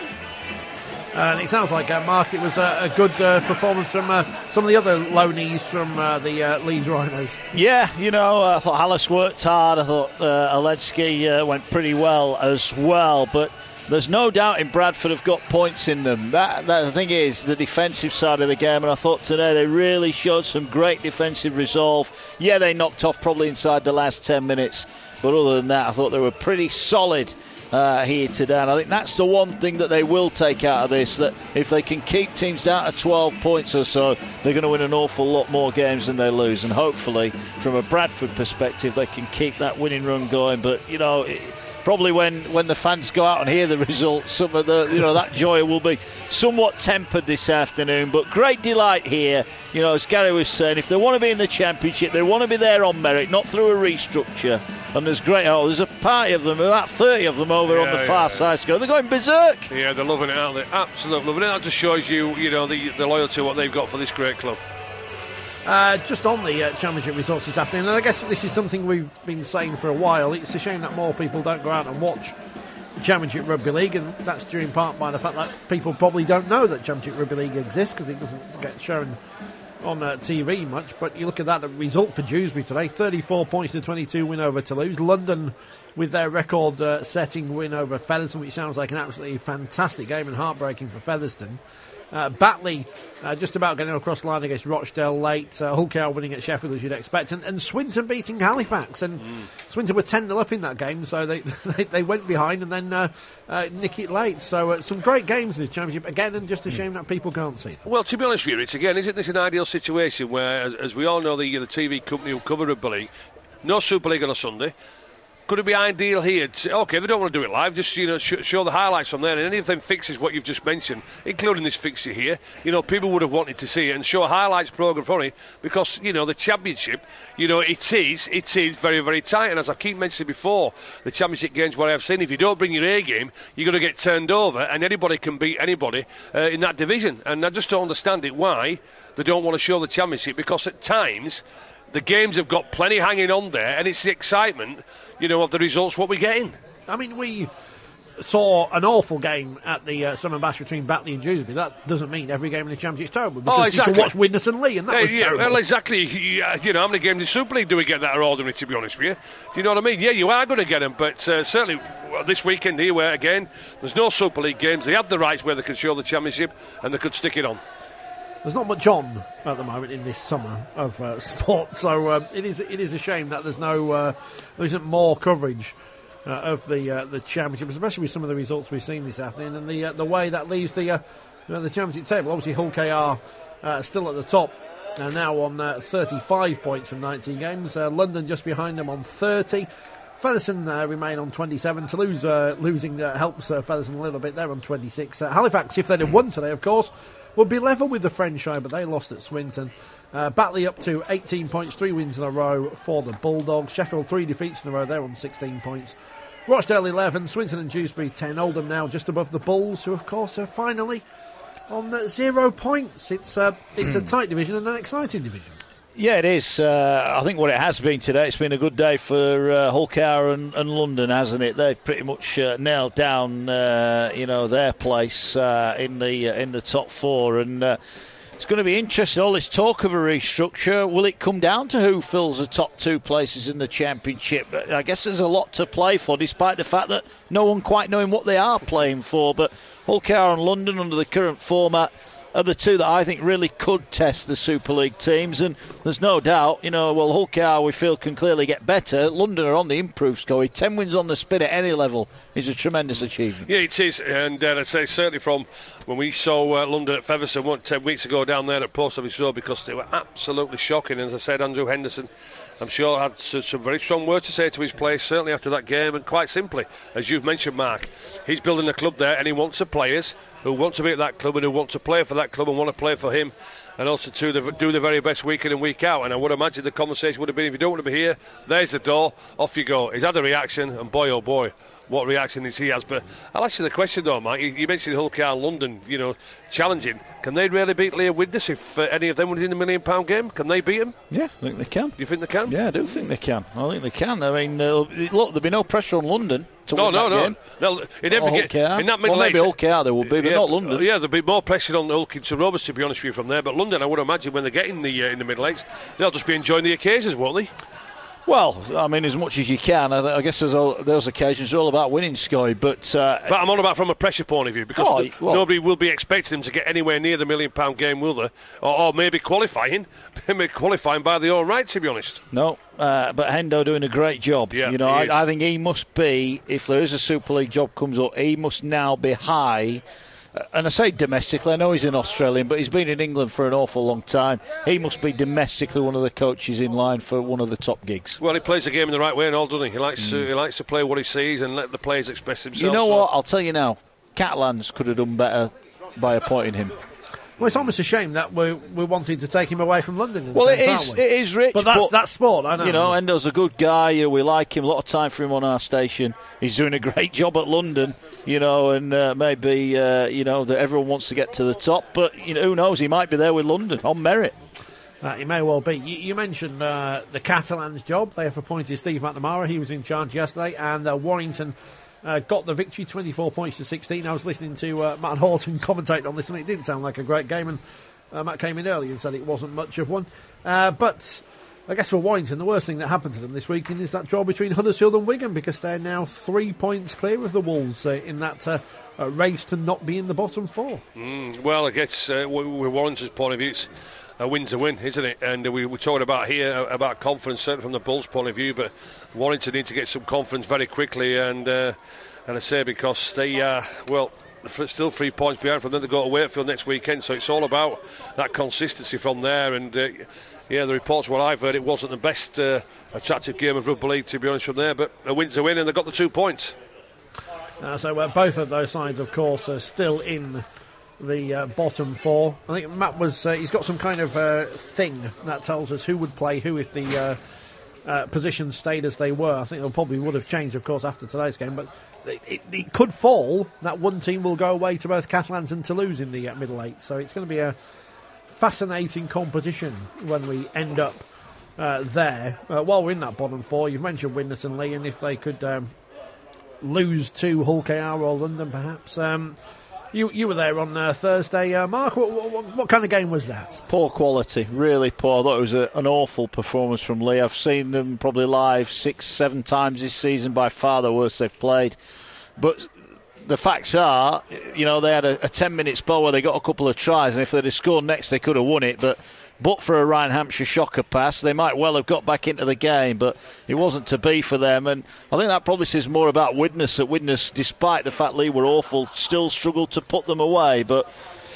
Speaker 2: And it sounds like, uh, Mark, it was a, a good uh, performance from uh, some of the other loanees from uh, the uh, Leeds Rhinos.
Speaker 6: Yeah, you know, I thought Hallis worked hard. I thought uh, Aletsky uh, went pretty well as well. But there's no doubt in Bradford have got points in them. That, that the thing is, the defensive side of the game. And I thought today they really showed some great defensive resolve. Yeah, they knocked off probably inside the last ten minutes. But other than that, I thought they were pretty solid uh, here today. And I think that's the one thing that they will take out of this, that if they can keep teams down to twelve points or so, they're going to win an awful lot more games than they lose. And hopefully, from a Bradford perspective, they can keep that winning run going. But, you know, it, probably when, when the fans go out and hear the results, some of the, you know, that joy will be somewhat tempered this afternoon. But great delight here. You know, as Gary was saying, if they want to be in the Championship, they want to be there on merit, not through a restructure. And there's great, oh, there's a party of them, about thirty of them over
Speaker 5: yeah,
Speaker 6: on the
Speaker 5: yeah,
Speaker 6: far
Speaker 5: yeah.
Speaker 6: side. They're going berserk.
Speaker 5: Yeah, they're loving it, aren't they? Absolutely loving it. That just shows you, you know, the, the loyalty, what they've got for this great club.
Speaker 2: Uh, just on the uh, Championship results this afternoon, and I guess this is something we've been saying for a while. It's a shame that more people don't go out and watch Championship Rugby League, and that's due in part by the fact that people probably don't know that Championship Rugby League exists because it doesn't get shown on uh, T V much. But you look at that, the result for Dewsbury today, thirty-four points to twenty-two win over Toulouse. London with their record uh, setting win over Featherstone, which sounds like an absolutely fantastic game and heartbreaking for Featherstone. Uh, Batley uh, just about getting across the line against Rochdale late. Uh, Hull K R winning at Sheffield, as you'd expect. And, and Swinton beating Halifax. And mm. Swinton were ten nil up in that game, so they they, they went behind and then uh, uh, nick it late. So uh, some great games in the Championship. Again, and just a shame that people can't see them.
Speaker 5: Well, to be honest with you, it's again, isn't this an ideal situation where, as, as we all know, the, the T V company who cover Rugby League, no Super League on a Sunday. Could it be ideal here to, okay, they don't want to do it live, just, you know, sh- show the highlights from there, and any of them fixes what you've just mentioned, including this fixture here, you know, people would have wanted to see it and show a highlights programme for it, because, you know, the Championship, you know, it is, it is very, very tight, and as I keep mentioning before, the Championship games, what I've seen, if you don't bring your A game, you're going to get turned over, and anybody can beat anybody uh, in that division, and I just don't understand it, why they don't want to show the Championship, because at times, the games have got plenty hanging on there, and it's the excitement, you know, of the results what we're getting.
Speaker 2: I mean, we saw an awful game at the uh, Summer Bash between Batley and Dewsbury. That doesn't mean every game in the Championship is terrible, because
Speaker 5: oh, exactly.
Speaker 2: you can watch Widnes and Lee, and that
Speaker 5: yeah,
Speaker 2: was
Speaker 5: yeah,
Speaker 2: terrible.
Speaker 5: Well, exactly. Yeah, you know, how many games in Super League do we get that are ordinary, to be honest with you? Do you know what I mean? Yeah, you are going to get them, but uh, certainly well, this weekend here, where, again, there's no Super League games, they have the rights where they can show the Championship, and they could stick it on.
Speaker 2: There's not much on at the moment in this summer of uh, sport, so um, it is it is a shame that there's no uh, there isn't more coverage uh, of the uh, the Championship, especially with some of the results we've seen this afternoon and the uh, the way that leaves the uh, you know, the Championship table. Obviously, Hull K R uh, still at the top, uh, now on uh, thirty-five points from nineteen games. Uh, London just behind them on thirty. Featherstone uh, remain on twenty-seven. Toulouse uh, losing uh, helps uh, Featherstone a little bit. They're on twenty-six. Uh, Halifax, if they'd have won today, of course, would be level with the French side, but they lost at Swinton. Uh, Batley up to eighteen points, three wins in a row for the Bulldogs. Sheffield, three defeats in a row, they're on sixteen points. Rochdale, eleven. Swinton and Dewsbury, ten. Oldham now just above the Bulls, who, of course, are finally on uh, zero points. It's, uh, it's a tight division and an exciting division.
Speaker 6: Yeah, it is. Uh, I think what it has been today, it's been a good day for uh, Hull K R and, and London, hasn't it? They've pretty much uh, nailed down, uh, you know, their place uh, in the uh, in the top four, and uh, it's going to be interesting. All this talk of a restructure, will it come down to who fills the top two places in the Championship? I guess there's a lot to play for, despite the fact that no one quite knowing what they are playing for. But Hull K R and London, under the current format, are the two that I think really could test the Super League teams, and there's no doubt, you know, well, Hull K R we feel can clearly get better. London are on the improve score. ten wins on the spin at any level is a tremendous achievement.
Speaker 5: Yeah, it is, and uh, I'd say certainly from when we saw uh, London at Featherstone what, ten weeks ago down there at Post Office Road, because they were absolutely shocking. And as I said, Andrew Henderson, I'm sure, had some very strong words to say to his players, certainly after that game, and quite simply, as you've mentioned, Mark, he's building a club there, and he wants the players who want to be at that club and who want to play for that club and want to play for him, and also to the, do the very best week in and week out. And I would imagine the conversation would have been, if you don't want to be here, there's the door, off you go. He's had a reaction, and boy oh boy, what reaction is he has. But I'll ask you the question though, Mike. You, you mentioned Hull K R London, you know, challenging. Can they really beat Leah Widnes if uh, any of them were in a million pound game? Can they beat them?
Speaker 6: Yeah, I think they can.
Speaker 5: Do you think they can?
Speaker 6: Yeah, I do think they can. I think they can. I mean, uh, look, there'll be no pressure on London to
Speaker 5: no,
Speaker 6: win
Speaker 5: no,
Speaker 6: that
Speaker 5: no,
Speaker 6: game.
Speaker 5: no. In every game, in that middle
Speaker 6: well, maybe
Speaker 5: eight,
Speaker 6: Hull K R there will be, but
Speaker 5: yeah,
Speaker 6: not London.
Speaker 5: Yeah, there'll be more pressure on Hull to Rovers, to be honest with you, from there. But London, I would imagine when they get in the uh, in the middle eights, they'll just be enjoying the occasions, won't they?
Speaker 6: Well, I mean, as much as you can. I, I guess there's all, those occasions are all about winning, Scoy. But uh,
Speaker 5: but I'm on about from a pressure point of view, because
Speaker 6: oh,
Speaker 5: the,
Speaker 6: well,
Speaker 5: nobody will be expecting them to get anywhere near the million pound game, will they? Or, or maybe qualifying, maybe qualifying by the all right, to be honest.
Speaker 6: No, uh, but Hendo doing a great job.
Speaker 5: Yeah,
Speaker 6: you know, I, I think he must be, if there is a Super League job comes up, he must now be high. And I say domestically, I know he's an Australian, but he's been in England for an awful long time. He must be domestically one of the coaches in line for one of the top gigs.
Speaker 5: Well, he plays the game in the right way and all, doesn't he? He likes, mm. to, he likes to play what he sees and let the players express themselves.
Speaker 6: You know
Speaker 5: so.
Speaker 6: what? I'll tell you now, Catalans could have done better by appointing him.
Speaker 2: Well, it's almost a shame that we're, we're wanting to take him away from London. In
Speaker 6: well,
Speaker 2: sense,
Speaker 6: it is.
Speaker 2: aren't we?
Speaker 6: It is, Rich.
Speaker 2: But that's
Speaker 6: but,
Speaker 2: that's sport. I know.
Speaker 6: You know, Endo's a good guy. You know, we like him. A lot of time for him on our station. He's doing a great job at London. You know, and uh, maybe uh, you know that everyone wants to get to the top. But you know, who knows? He might be there with London on merit.
Speaker 2: Uh, he may well be. You, you mentioned uh, the Catalans' job. They have appointed Steve McNamara. He was in charge yesterday, and uh, Warrington. Uh, got the victory, twenty-four points to sixteen. I was listening to uh, Matt Horton commentate on this, and it didn't sound like a great game. And uh, Matt came in early and said it wasn't much of one. Uh, but I guess for Warrington, the worst thing that happened to them this weekend is that draw between Huddersfield and Wigan, because they're now three points clear of the Wolves uh, in that uh, uh, race to not be in the bottom four.
Speaker 5: Mm, well, I guess uh, with Warrington's point of view, it's a win's a win, isn't it? And we were talking about here about confidence, certainly from the Bulls' point of view, but Warrington need to get some confidence very quickly, and uh, and I say because they, uh, well, still three points behind from them. They go to Wakefield next weekend, so it's all about that consistency from there. And uh, yeah, the reports, what I've heard, it wasn't the best uh, attractive game of rugby league, to be honest, from there, but a win's a win, and they got the two points.
Speaker 2: Uh, so uh, both of those sides, of course, are still in the uh, bottom four. I think Matt was, uh, he's got some kind of uh, thing that tells us who would play who if the uh, uh, positions stayed as they were. I think they probably would have changed, of course, after today's game, but it, it, it could fall that one team will go away to both Catalans and Toulouse in the uh, middle eight. So it's going to be a fascinating competition when we end up uh, there. Uh, while we're in that bottom four, you've mentioned Widnes and Lee, and if they could um, lose to Hull K R or London, perhaps. Um, You you were there on uh, Thursday, uh, Mark. What, what, what kind of game was that?
Speaker 6: Poor quality, really poor. I thought it was a, an awful performance from Lee. I've seen them probably live six, seven times this season. By far the worst they've played. But the facts are, you know, they had a, a ten-minute spell where they got a couple of tries, and if they'd have scored next, they could have won it. But but for a Ryan Hampshire shocker pass, they might well have got back into the game, but it wasn't to be for them. And I think that probably says more about Widnes, that Widnes, despite the fact Lee were awful, still struggled to put them away. But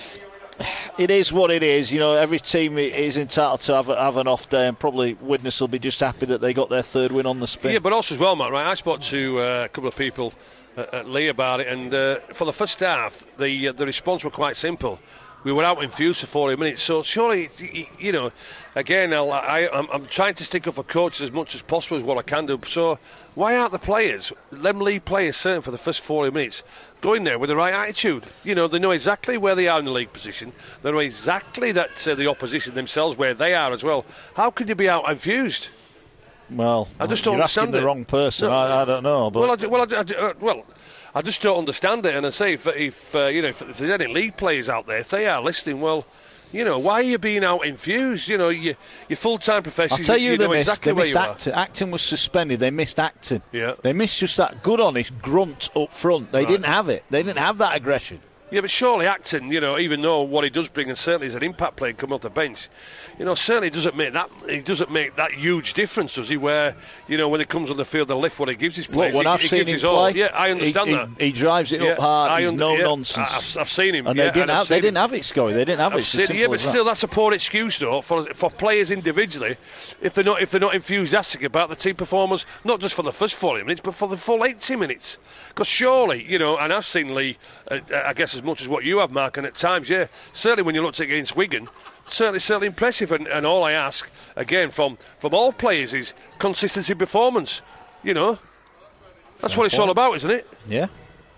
Speaker 6: it is what it is. You know, every team is entitled to have, a, have an off day, and probably Widnes will be just happy that they got their third win on the spin.
Speaker 5: Yeah, but also as well, Matt, right, I spoke to uh, a couple of people at, at Lee about it, and uh, for the first half, the, uh, the response were quite simple. We were out infused for forty minutes, so surely, you know, again, I'll, I, I'm, I'm trying to stick up for coaches as much as possible as what I can do. So why aren't the players, them league players, certain for the first forty minutes, going there with the right attitude? You know, they know exactly where they are in the league position. They know exactly that uh, the opposition themselves, where they are as well. How could you be out infused?
Speaker 6: Well,
Speaker 5: I just don't
Speaker 6: you're
Speaker 5: understand
Speaker 6: asking
Speaker 5: it.
Speaker 6: the wrong person.
Speaker 5: No.
Speaker 6: I, I don't know. But
Speaker 5: well, I, well, I, I, uh, well. I just don't understand it, and I say if, if uh, you know if, if there's any league players out there, if they are listening, well, you know, why are you being out infused? You know, you, you're full-time professionals.
Speaker 6: I'll tell you,
Speaker 5: you
Speaker 6: they
Speaker 5: know
Speaker 6: missed,
Speaker 5: exactly
Speaker 6: they
Speaker 5: where
Speaker 6: missed
Speaker 5: you
Speaker 6: acting. Acting was suspended. They missed acting.
Speaker 5: Yeah.
Speaker 6: They missed just that good, honest grunt up front. They
Speaker 5: Right.
Speaker 6: didn't have it. They didn't have that aggression.
Speaker 5: Yeah, but surely Acton, you know, even though what he does bring, and certainly as an impact player coming off the bench, you know, certainly doesn't make that he doesn't make that huge difference, does he? Where, you know, when he comes on the field, the lift what he gives his players.
Speaker 6: Look, when
Speaker 5: he,
Speaker 6: I've
Speaker 5: he
Speaker 6: seen
Speaker 5: gives
Speaker 6: him
Speaker 5: his
Speaker 6: play,
Speaker 5: all. Yeah, I understand
Speaker 6: he,
Speaker 5: that.
Speaker 6: He, he drives it
Speaker 5: yeah,
Speaker 6: up hard.
Speaker 5: I
Speaker 6: He's
Speaker 5: under,
Speaker 6: no
Speaker 5: yeah,
Speaker 6: nonsense.
Speaker 5: I've, I've seen him.
Speaker 6: And
Speaker 5: yeah,
Speaker 6: they didn't
Speaker 5: and I've
Speaker 6: have. They
Speaker 5: seen
Speaker 6: didn't
Speaker 5: him.
Speaker 6: have it, Scoey. They didn't have
Speaker 5: I've
Speaker 6: it. It's
Speaker 5: seen
Speaker 6: as
Speaker 5: it,
Speaker 6: simple
Speaker 5: yeah, but
Speaker 6: as that.
Speaker 5: still, that's a poor excuse, though, for for players individually, if they're not if they're not enthusiastic about the team performance, not just for the first forty minutes, but for the full eighty minutes. Because surely, you know, and I've seen Lee, uh, I guess as much as what you have, Mark, and at times, yeah, certainly when you looked against Wigan, certainly, certainly impressive. And, and all I ask again from from all players is consistency performance. You know, that's
Speaker 6: Fair
Speaker 5: what it's
Speaker 6: point.
Speaker 5: all about, isn't it?
Speaker 6: Yeah.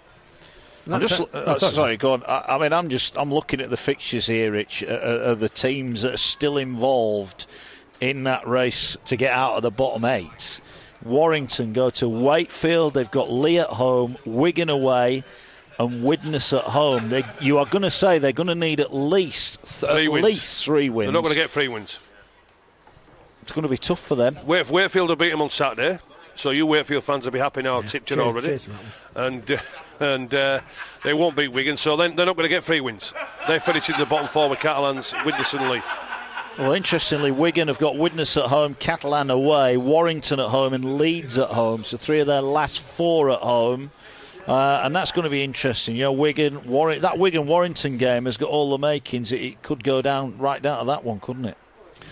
Speaker 6: I'm just, uh, sorry, go on. I, I mean, I'm just, I'm looking at the fixtures here, Rich, uh, of the teams that are still involved in that race to get out of the bottom eight. Warrington go to Wakefield. They've got Lee at home, Wigan away, and Widnes at home. They, you are going to say they're going to need at least th-
Speaker 5: Three
Speaker 6: at
Speaker 5: wins.
Speaker 6: least three wins.
Speaker 5: They're not going to get three wins.
Speaker 6: it's going to be tough for them.
Speaker 5: Wait, Wakefield will beat them on Saturday, so you Wakefield fans will be happy now. I've
Speaker 2: Yeah,
Speaker 5: tipped it
Speaker 2: cheers-
Speaker 5: already.
Speaker 2: cheers for that one.
Speaker 5: And uh, and uh, they won't beat Wigan, so then they're not going to get three wins. They finish in the bottom four with Catalans, Widnes and Lee.
Speaker 6: Well, interestingly, Wigan have got Widnes at home, Catalan away, Warrington at home and Leeds at home. So three of their last four at home. Uh, and that's going to be interesting. You know, Wigan, Warri- that Wigan-Warrington game has got all the makings. It, it could go down right down to that one, couldn't it?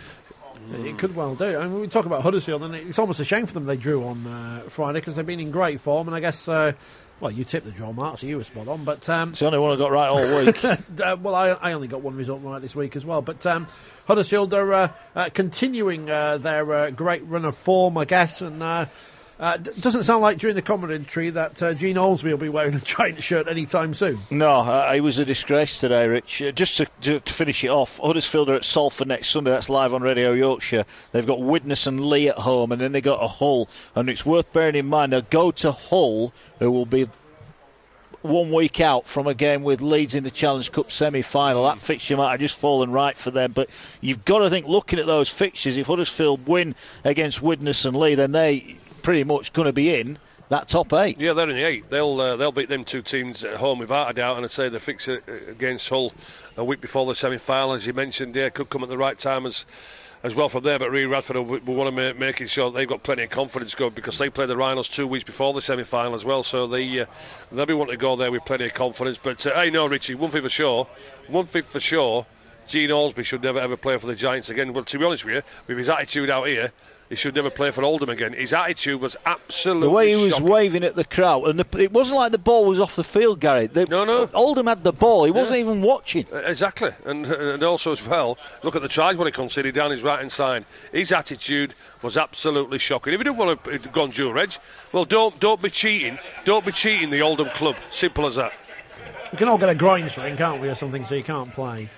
Speaker 2: It could well do. I mean, we talk about Huddersfield, and it's almost a shame for them they drew on uh, Friday because they've been in great form. And I guess, uh, well, you tipped the draw, Mark, so you were spot on. But um,
Speaker 6: It's the only one I got right all week.
Speaker 2: uh, well, I, I only got one result right this week as well. But um, Huddersfield are uh, uh, continuing uh, their uh, great run of form, I guess, and. Uh, Uh, d- doesn't sound like during the commentary that uh, Gene Olsby will be wearing a Giant shirt anytime soon.
Speaker 6: No, uh, it was a disgrace today, Rich. Uh, just to, to, to finish it off, Huddersfield are at Salford next Sunday. That's live on Radio Yorkshire. They've got Widnes and Lee at home, and then they got a Hull. And it's worth bearing in mind, they'll go to Hull, who will be one week out from a game with Leeds in the Challenge Cup semi-final. That fixture might have just fallen right for them, but you've got to think, looking at those fixtures, if Huddersfield win against Widnes and Lee, then they pretty much going to be in that top eight.
Speaker 5: Yeah, they're in the eight. They'll uh, they'll beat them two teams at home without a doubt, and I'd say the fixture against Hull a week before the semi-final, as you mentioned, yeah, could come at the right time as as well from there. But Lee Radford will, will want to make making sure they've got plenty of confidence going because they play the Rhinos two weeks before the semi-final as well, so they uh, they'll be wanting to go there with plenty of confidence. But uh, I know, Richie, one thing for sure, one thing for sure, Gene Olsby should never ever play for the Giants again. Well, to be honest with you, with his attitude out here, he should never play for Oldham again. His attitude was absolutely
Speaker 6: the way he was
Speaker 5: shocking.
Speaker 6: waving at the crowd, and the, it wasn't like the ball was off the field, Gary. The,
Speaker 5: No, no.
Speaker 6: Oldham had the ball. He wasn't
Speaker 5: Yeah.
Speaker 6: even watching.
Speaker 5: Uh, Exactly, and and also as well, look at the tries what he conceded down his right hand side. His attitude was absolutely shocking. If you don't want to go on dual reg, well, don't don't be cheating. Don't be cheating the Oldham club. Simple as that.
Speaker 2: We can all get a groin string, can't we, or something, so you can't play.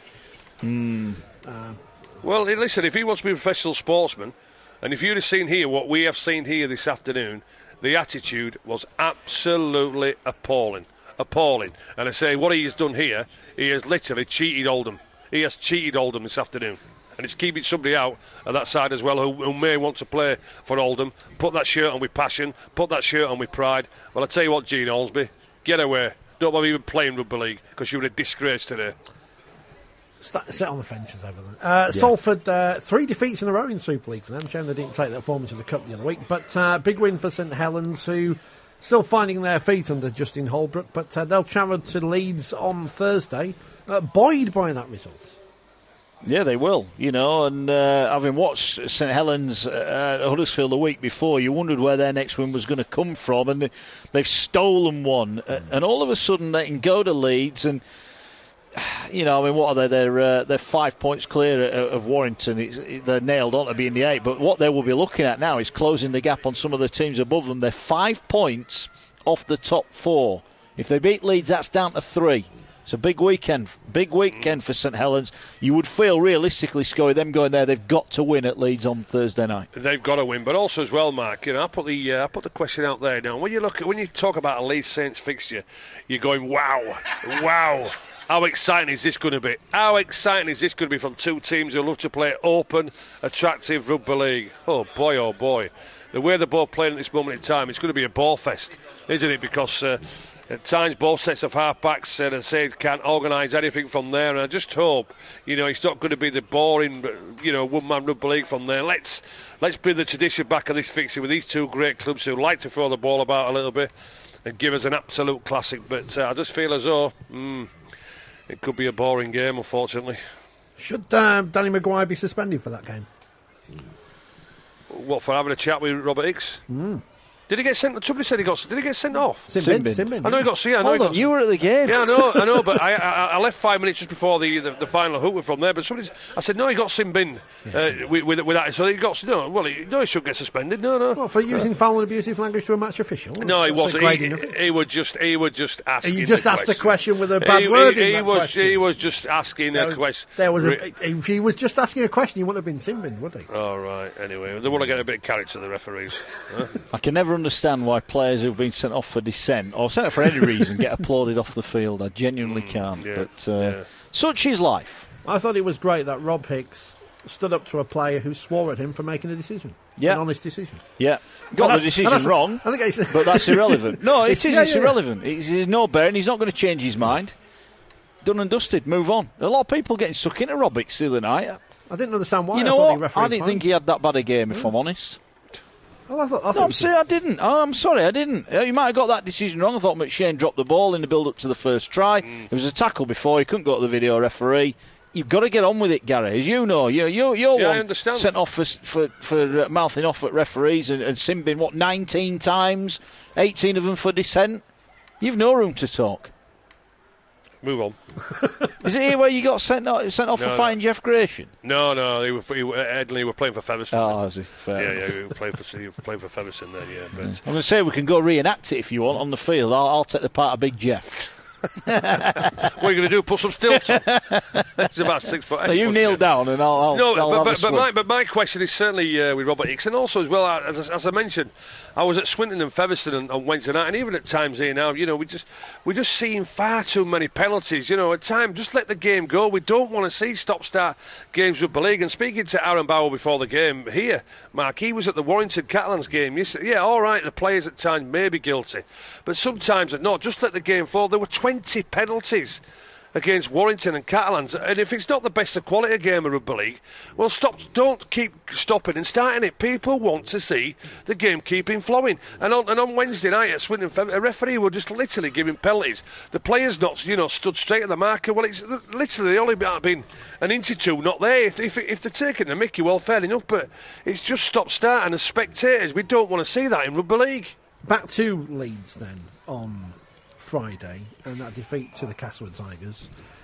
Speaker 5: Well, listen, if he wants to be a professional sportsman, and if you'd have seen here what we have seen here this afternoon, the attitude was absolutely appalling. Appalling. And I say, what he has done here, he has literally cheated Oldham. He has cheated Oldham this afternoon. And it's keeping somebody out of that side as well who, who may want to play for Oldham. Put that shirt on with passion. Put that shirt on with pride. Well, I tell you what, Gene Olsby, get away. Don't bother even playing rugby league because you're a disgrace today.
Speaker 2: Start, sit on the fences over there. Uh, Salford, uh, three defeats in a row in Super League for them. Shame they didn't take that form into the Cup the other week. But uh, big win for St Helens, who still finding their feet under Justin Holbrook. But uh, they'll travel to Leeds on Thursday, uh, buoyed by that result.
Speaker 6: Yeah, they will, you know, and uh, having watched St Helens uh, at Huddersfield the week before, you wondered where their next win was going to come from, and they, they've stolen one, uh, and all of a sudden they can go to Leeds, and, you know, I mean, what are they? They're, uh, they're five points clear of, of Warrington. It's, it, they're nailed on to be in the eight, but what they will be looking at now is closing the gap on some of the teams above them. They're five points off the top four. If they beat Leeds, that's down to three. It's a big weekend, big weekend for St Helens. You would feel realistically, Scully, them going there, they've got to win at Leeds on Thursday night.
Speaker 5: They've got to win, but also as well, Mark. You know, I put the uh, I put the question out there now. When you look at when you talk about a Leeds Saints fixture, you're going, wow, wow. How exciting is this going to be? How exciting is this going to be from two teams who love to play open, attractive rugby league? Oh boy, oh boy. The way they're both playing at this moment in time, it's going to be a ball fest, isn't it? Because uh, at times both sets of half-backs, uh, say, can't organise anything from there. And I just hope, you know, it's not going to be the boring, you know, one-man rugby league from there. Let's let's bring the tradition back of this fixture with these two great clubs who like to throw the ball about a little bit and give us an absolute classic. But uh, I just feel as though mm, it could be a boring game, unfortunately.
Speaker 2: Should um, Danny Maguire be suspended for that game?
Speaker 5: What, for having a chat with Robert Hicks? Mm. Did he get sent? Somebody said he got. Did he get sent off?
Speaker 2: Simbin.
Speaker 6: Simbin.
Speaker 2: Simbin,
Speaker 5: I know he got. See, I know
Speaker 6: Hold
Speaker 5: he
Speaker 6: on,
Speaker 5: got.
Speaker 6: you were at the game.
Speaker 5: Yeah, I know, I know, but I, I I left five minutes just before the the, the final hoot from there. But somebody, I said no, he got sin bin uh, with, with with that. So he got no. Well, he, no, he should get suspended. No, no.
Speaker 2: Well, for using foul and abusive language to a match official?
Speaker 5: No, he
Speaker 2: That's
Speaker 5: wasn't.
Speaker 2: degrading,
Speaker 5: He,
Speaker 2: isn't it?
Speaker 5: he would just he would just ask.
Speaker 2: You just asked a question with a bad
Speaker 5: he,
Speaker 2: word
Speaker 5: he,
Speaker 2: in
Speaker 5: he
Speaker 2: that
Speaker 5: was
Speaker 2: question.
Speaker 5: he was just asking
Speaker 2: There
Speaker 5: a
Speaker 2: was,
Speaker 5: question.
Speaker 2: there was
Speaker 5: Re-
Speaker 2: a, if he was just asking a question, he wouldn't have been Simbin, would he?
Speaker 5: All right. Anyway, they want to get a bit of character, the referees. Huh?
Speaker 6: I can never understand why players who've been sent off for dissent, or sent off for any reason, get applauded off the field. I genuinely can't.
Speaker 5: yeah,
Speaker 6: but uh,
Speaker 5: yeah.
Speaker 6: such is life.
Speaker 2: I thought it was great that Rob Hicks stood up to a player who swore at him for making a decision.
Speaker 6: Yeah.
Speaker 2: An honest decision.
Speaker 6: Yeah. Got the decision wrong,
Speaker 2: I think it's,
Speaker 6: but that's irrelevant. No, it is.
Speaker 2: Yeah,
Speaker 6: It's
Speaker 2: yeah,
Speaker 6: irrelevant. Yeah. It's, it's no bearing. He's not going to change his mind. Done and dusted. Move on. A lot of people getting stuck into Robic the other night.
Speaker 2: I didn't understand why.
Speaker 6: You know
Speaker 2: I
Speaker 6: what? I didn't think he had that bad a game, if I'm honest.
Speaker 2: Well, I thought, I
Speaker 6: No, I'm sorry, I didn't. Oh, I'm sorry, I didn't. Uh, You might have got that decision wrong. I thought McShane dropped the ball in the build-up to the first try. Mm. It was a tackle before. He couldn't go to the video referee. You've got to get on with it, Gary. As you know, you, you, you're
Speaker 5: yeah,
Speaker 6: one sent off for for, for uh, mouthing off at referees and, and Simbin, what, nineteen times? eighteen of them for dissent? You've no room to talk.
Speaker 5: Move on.
Speaker 6: Is it here where you got sent off, sent off
Speaker 5: no,
Speaker 6: for fighting
Speaker 5: no.
Speaker 6: Jeff Gratian?
Speaker 5: No, no, he were, he were, Ed and Lee were playing for Featherstone.
Speaker 6: Oh, is he? Fair
Speaker 5: yeah,
Speaker 6: enough.
Speaker 5: yeah, he were playing for, he were playing for Featherstone then, yeah. But
Speaker 6: I'm going to say we can go reenact it if you want on the field. I'll, I'll take the part of Big Jeff.
Speaker 5: what are you going to do? Put some stilts on? It's about six foot eight.
Speaker 6: No, you kneel down and I'll. I'll
Speaker 5: no,
Speaker 6: I'll
Speaker 5: but,
Speaker 6: have
Speaker 5: but,
Speaker 6: a
Speaker 5: but, my, but my question is certainly uh, with Robert Hicks, and also as well, as, as I mentioned, I was at Swinton and Featherstone on, on Wednesday night, and even at times here now, you know, we just we're just seeing far too many penalties. You know, at times, just let the game go. We don't want to see stop-start games with the league. And speaking to Aaron Bauer before the game here, Mark, he was at the Warrington Catalans game. You said, yeah, all right, the players at times may be guilty, but sometimes not. Just let the game fall. There were twenty penalties against Warrington and Catalans, and if it's not the best of quality game of rugby league, well, stop. Don't keep stopping and starting it. People want to see the game keeping flowing. And on, and on Wednesday night at Swinton, a referee were just literally giving penalties. The players not, you know, stood straight at the marker. Well, it's literally only been an inch or two not there. If, if, if they're taking the mickey, well, fair enough. But it's just stop start, and as spectators, we don't want to see that in rugby league.
Speaker 2: Back to Leeds then on Friday and that defeat to the Castlewood Tigers.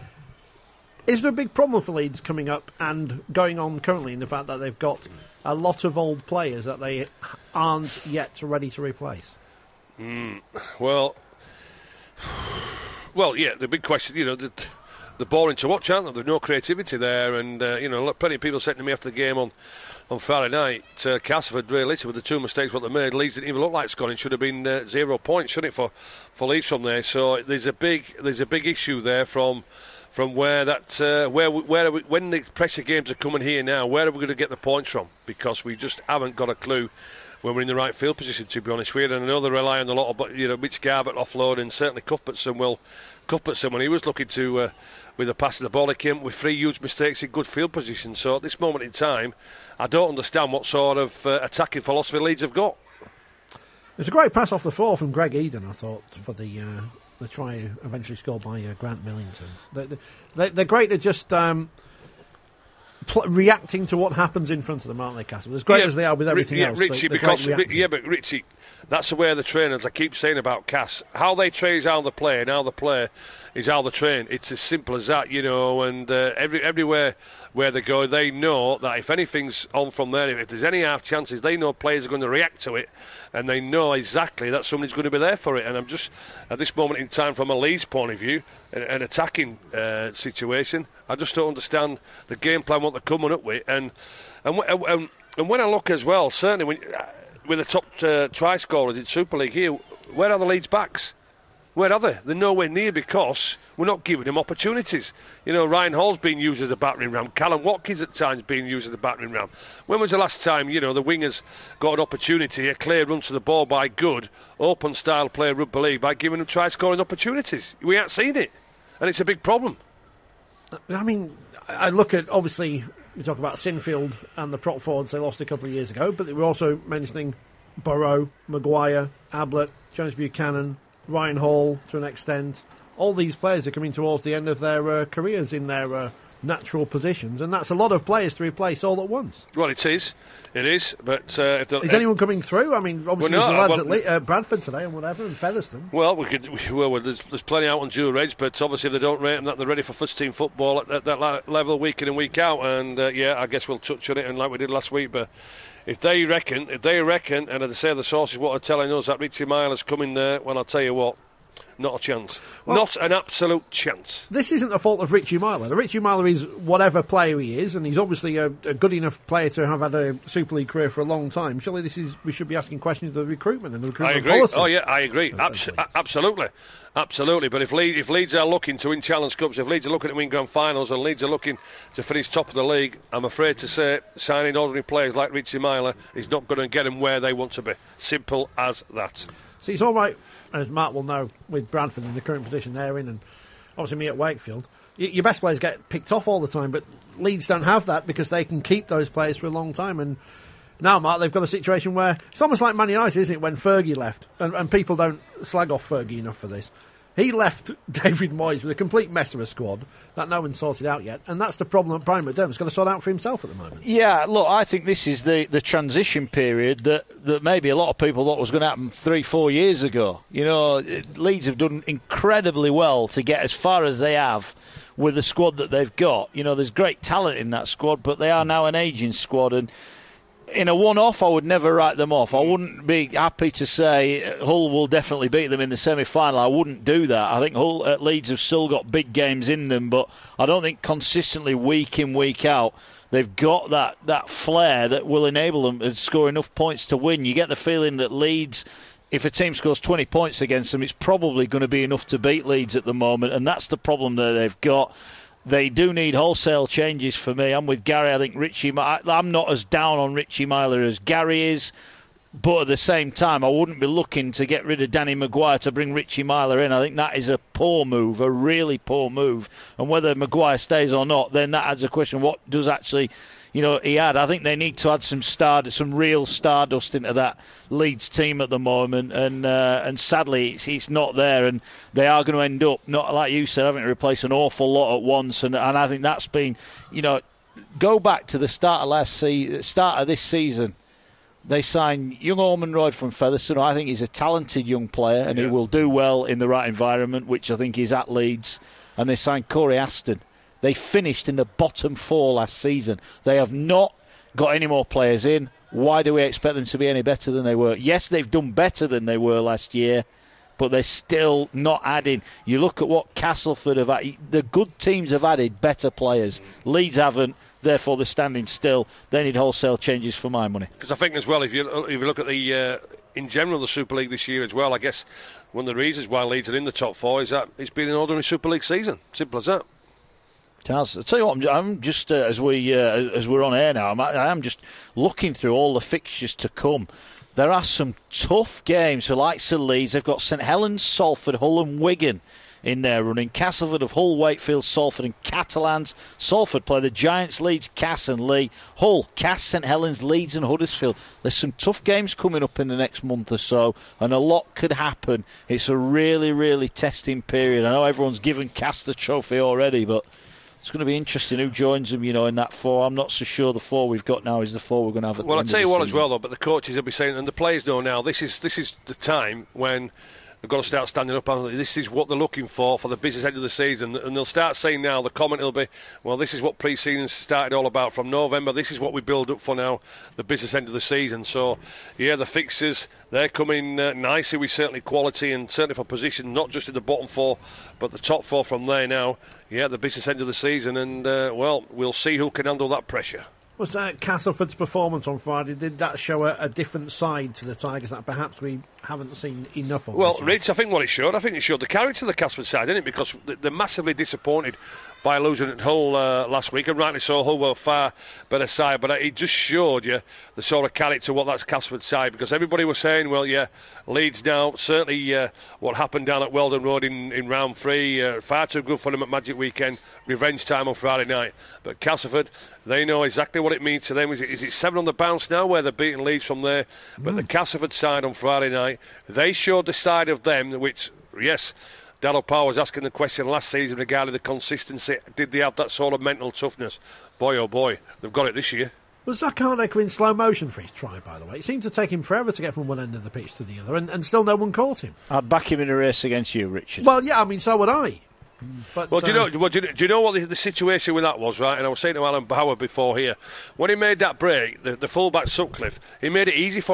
Speaker 2: Is there a big problem for Leeds coming up and going on currently in the fact that they've got a lot of old players that they aren't yet ready to replace?
Speaker 5: Mm, well, well, yeah, the big question, you know, the, they're boring to watch, aren't they? There's no creativity there, and, uh, you know, plenty of people said to me after the game on on Friday night, uh, Castleford really little with the two mistakes what they made. Leeds didn't even look like scoring. Should have been uh, zero points, shouldn't it, for, for Leeds from there? So there's a big there's a big issue there from from where that uh, where we, where we, when the pressure games are coming here now. Where are we going to get the points from? Because we just haven't got a clue when we're in the right field position. To be honest with you, and I know they rely on a lot of you know Mitch Garbutt offload, and certainly Cuthbertson will Cuthbertson when he was looking to. Uh, With the pass of the ball, he came with three huge mistakes in good field position. So at this moment in time, I don't understand what sort of uh, attacking philosophy Leeds have got.
Speaker 2: It's a great pass off the floor from Greg Eden, I thought, for the uh, the try eventually scored by uh, Grant Millington. They, they, they're great at just um, pl- reacting to what happens in front of them, aren't they, Castle? As great
Speaker 5: yeah,
Speaker 2: as they are with everything
Speaker 5: yeah,
Speaker 2: else.
Speaker 5: Richie,
Speaker 2: they,
Speaker 5: because yeah, but Richie, that's the way the trainers. I keep saying about Cass, how they train is how they play, and how they play is how they train. It's as simple as that, you know. And uh, every everywhere where they go, they know that if anything's on from there, if there's any half chances, they know players are going to react to it, and they know exactly that somebody's going to be there for it. And I'm just at this moment in time, from a Leeds point of view, an, an attacking uh, situation, I just don't understand the game plan what they're coming up with. And and and, and when I look as well, certainly when. Uh, with the top uh, try scorers in Super League here, where are the Leeds backs? Where are they? They're nowhere near because we're not giving them opportunities. You know, Ryan Hall's being used as a battering ram. Callum Watkins at times being used as a battering ram. When was the last time, you know, the wingers got an opportunity, a clear run to the ball by good, open style player rugby league by giving them try scoring opportunities? We haven't seen it, and it's a big problem.
Speaker 2: I mean, I look at, obviously, we talk about Sinfield and the prop forwards they lost a couple of years ago, but we're also mentioning Burrow, Maguire, Ablett, Jones Buchanan, Ryan Hall to an extent. All these players are coming towards the end of their uh, careers in their uh, natural positions, and that's a lot of players to replace all at once.
Speaker 5: Well, it is. It is. But uh, if
Speaker 2: is uh, anyone coming through? I mean, obviously
Speaker 5: well, no,
Speaker 2: there's the lads
Speaker 5: well,
Speaker 2: at Le- uh, Bradford today and whatever, and Featherstone.
Speaker 5: Well, we could. Well, there's, there's plenty out on dual rates, but obviously if they don't rate them that they're ready for first team football at, at that level week in and week out. And uh, yeah, I guess we'll touch on it, and like we did last week, but. If they reckon, if they reckon, and as I say, the sources what are telling us that Richie Myler's coming there, well, I'll tell you what, Not a chance.
Speaker 2: Well,
Speaker 5: Not an absolute chance.
Speaker 2: This isn't the fault of Richie Myler. Richie Myler is whatever player he is, and he's obviously a, a good enough player to have had a Super League career for a long time. Surely this is we should be asking questions of the recruitment and the recruitment
Speaker 5: I agree.
Speaker 2: policy.
Speaker 5: Oh, yeah, I agree. Abs- absolutely. Absolutely. But if, Le- if Leeds are looking to win Challenge Cups, if Leeds are looking to win Grand Finals, and Leeds are looking to finish top of the league, I'm afraid to say signing ordinary players like Richie Myler is not going to get them where they want to be. Simple as that.
Speaker 2: See, it's all right, as Mark will know, with Bradford in the current position they're in, and obviously me at Wakefield. Y- your best players get picked off all the time, but Leeds don't have that because they can keep those players for a long time. And now, Mark, they've got a situation where it's almost like Man United, isn't it, when Fergie left? And, and people don't slag off Fergie enough for this. He left David Moyes with a complete mess of a squad that no one's sorted out yet, and that's the problem that Brian McDermott's got to sort out for himself at the moment.
Speaker 6: Yeah, look, I think this is the, the transition period that, that maybe a lot of people thought was going to happen three, four years ago. You know, Leeds have done incredibly well to get as far as they have with the squad that they've got. You know, there's great talent in that squad, but they are now an ageing squad, and in a one-off, I would never write them off. I wouldn't be happy to say Hull will definitely beat them in the semi-final. I wouldn't do that. I think Hull at Leeds have still got big games in them, but I don't think consistently week in, week out, they've got that, that flair that will enable them to score enough points to win. You get the feeling that Leeds, if a team scores twenty points against them, it's probably going to be enough to beat Leeds at the moment, and that's the problem that they've got. They do need wholesale changes for me. I'm with Gary. I think Richie. I'm not as down on Richie Myler as Gary is, but at the same time, I wouldn't be looking to get rid of Danny Maguire to bring Richie Myler in. I think that is a poor move, a really poor move. And whether Maguire stays or not, then that adds a question: what does actually, you know, he add? I think they need to add some star, some real stardust into that Leeds team at the moment, and uh, and sadly, it's, it's not there, and they are going to end up, not like you said, having to replace an awful lot at once, and and I think that's been, you know, go back to the start of last se- start of this season. They signed young Ormonroyd from Featherstone. I think he's a talented young player, and yeah. he will do well in the right environment, which I think is at Leeds. And they signed Corey Aston. They finished in the bottom four last season. They have not got any more players in. Why do we expect them to be any better than they were? Yes, they've done better than they were last year, but they're still not adding. You look at what Castleford have added. The good teams have added better players. Leeds haven't. Therefore, they're standing still. They need wholesale changes for my money.
Speaker 5: Because I think as well, if you if you look at the uh, in general the Super League this year as well, I guess one of the reasons why Leeds are in the top four is that it's been an ordinary Super League season. Simple as that.
Speaker 6: Charles, I'll tell you what, I'm, I'm just uh, as we uh, as we're on air now, I'm, I am just looking through all the fixtures to come. There are some tough games for likes of Leeds. They've got St Helens, Salford, Hull, and Wigan in their running. Castleford of Hull, Wakefield, Salford, and Catalans. Salford play the Giants, Leeds, Cass, and Lee. Hull, Cass, St Helens, Leeds, and Huddersfield. There's some tough games coming up in the next month or so, and a lot could happen. It's a really, really testing period. I know everyone's given Cass the trophy already, but it's going to be interesting who joins them, you know, in that four. I'm not so sure the four we've got now is the four we're going to have at
Speaker 5: well,
Speaker 6: the
Speaker 5: I'll
Speaker 6: end
Speaker 5: tell
Speaker 6: of
Speaker 5: you
Speaker 6: the
Speaker 5: what
Speaker 6: season.
Speaker 5: as well, though, but the coaches will be saying, and the players know now, this is this is the time when they've got to start standing up and this is what they're looking for for the business end of the season, and they'll start saying now, the comment will be, well, this is what pre-season started all about from November, this is what we build up for now, the business end of the season. So yeah, the fixtures, they're coming uh, nicely with certainly quality and certainly for position, not just in the bottom four but the top four from there now. Yeah, the business end of the season, and uh, well, we'll see who can handle that pressure.
Speaker 2: Was uh, Castleford's performance on Friday, did that show a, a different side to the Tigers that perhaps we haven't seen enough of?
Speaker 5: Well, Rich, I think what it showed, I think it showed the character of the Castleford side, didn't it? Because they're massively disappointed by losing at Hull uh, last week, and rightly so. Hull were a far better side, but it just showed you the sort of character what that's Castleford side, because everybody was saying, well, yeah, Leeds now, certainly uh, what happened down at Weldon Road in, in round three, uh, far too good for them at Magic Weekend, revenge time on Friday night. But Castleford, they know exactly what it means to them. Is it, is it seven on the bounce now where they're beating Leeds from there? But mm. the Castleford side on Friday night, they showed the side of them which, yes, Darryl Power was asking the question last season regarding the consistency. Did they have that sort of mental toughness? Boy, oh boy, they've got it this year.
Speaker 2: Was Zach Harnecker in slow motion for his try, by the way? It seemed to take him forever to get from one end of the pitch to the other, and, and still no one caught him.
Speaker 6: I'd back him in a race against you, Richard.
Speaker 2: Well, yeah, I mean, so would I. But,
Speaker 5: well, do you
Speaker 2: uh,
Speaker 5: know? Well, do you know, do you know what the, the situation with that was, right? And I was saying to Alan Bauer before here, when he made that break, the, the fullback Sutcliffe, he made it easy for him.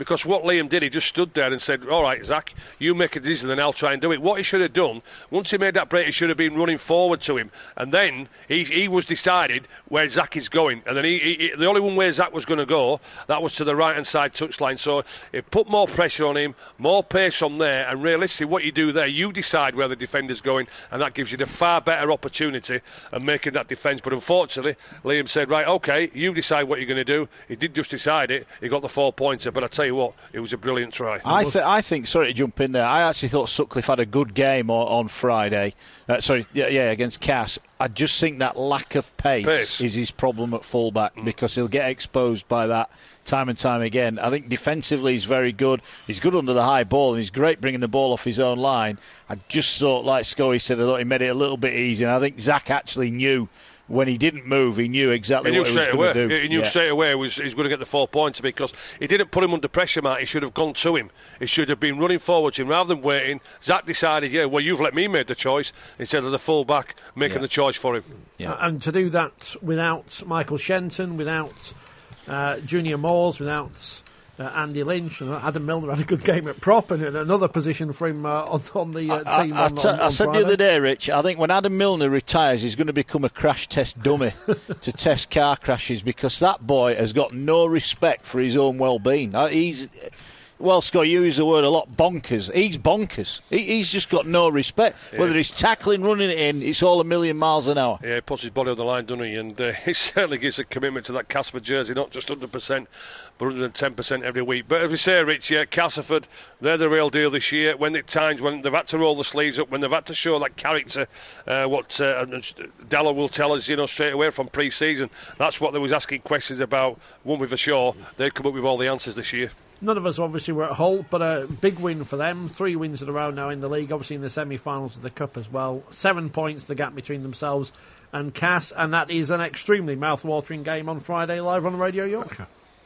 Speaker 5: because what Liam did, he just stood there and said, all right, Zach, you make a decision and I'll try and do it. What he should have done, once he made that break, he should have been running forward to him, and then he, he was decided where Zach is going, and then he, he, the only one where Zach was going to go, that was to the right hand side touchline. So it put more pressure on him, more pace on there, and realistically what you do there, you decide where the defender's going, and that gives you the far better opportunity of making that defence. But unfortunately Liam said, right, okay, you decide what you're going to do. He did just decide it, he got the four pointer, but I tell you what, it was a brilliant try.
Speaker 6: I, th- I think, sorry to jump in there, I actually thought Sutcliffe had a good game on, on Friday, uh, sorry, yeah, yeah, against Cass. I just think that lack of pace, pace. is his problem at fullback, mm. because he'll get exposed by that time and time again. I think defensively he's very good. He's good under the high ball, and he's great bringing the ball off his own line. I just thought, like Scully said, I thought he made it a little bit easy, and I think Zach actually knew when he didn't move, he knew exactly
Speaker 5: he knew
Speaker 6: what he was going to do.
Speaker 5: He knew
Speaker 6: yeah.
Speaker 5: straight away he was, he was going to get the four points, because he didn't put him under pressure, Matt. He should have gone to him. He should have been running forward to him rather than waiting. Zach decided, yeah, well, you've let me make the choice, instead of the full-back making yeah. the choice for him.
Speaker 2: Yeah. Uh, and to do that without Michael Shenton, without uh, Junior Moores, without Uh, Andy Lynch, and Adam Milner had a good game at prop, and another position for him uh, on, on the uh,
Speaker 6: I,
Speaker 2: team.
Speaker 6: I,
Speaker 2: on,
Speaker 6: I,
Speaker 2: on,
Speaker 6: I
Speaker 2: on
Speaker 6: said
Speaker 2: Friday.
Speaker 6: the other day, Rich, I think when Adam Milner retires, he's going to become a crash test dummy to test car crashes, because that boy has got no respect for his own well-being. Uh, he's, well, Scott, you use the word a lot, bonkers. He's bonkers. He, he's just got no respect. Yeah. Whether he's tackling, running it in, it's all a million miles an hour.
Speaker 5: Yeah, he puts his body on the line, doesn't he? And uh, he certainly gives a commitment to that Castleford jersey, not just one hundred percent, but one hundred ten percent every week. But as we say, Rich, yeah, Castleford, they're the real deal this year. When at times when they've had to roll the sleeves up, when they've had to show that character, uh, what uh, Della will tell us, you know, straight away from pre-season, that's what they was asking questions about. One with a sure, they've come up with all the answers this year.
Speaker 2: None of us obviously were at Hull, but a big win for them. Three wins in a row now in the league, obviously in the semi-finals of the Cup as well. Seven points, the gap between themselves and Cass, and that is an extremely mouth-watering game on Friday live on Radio Yorkshire.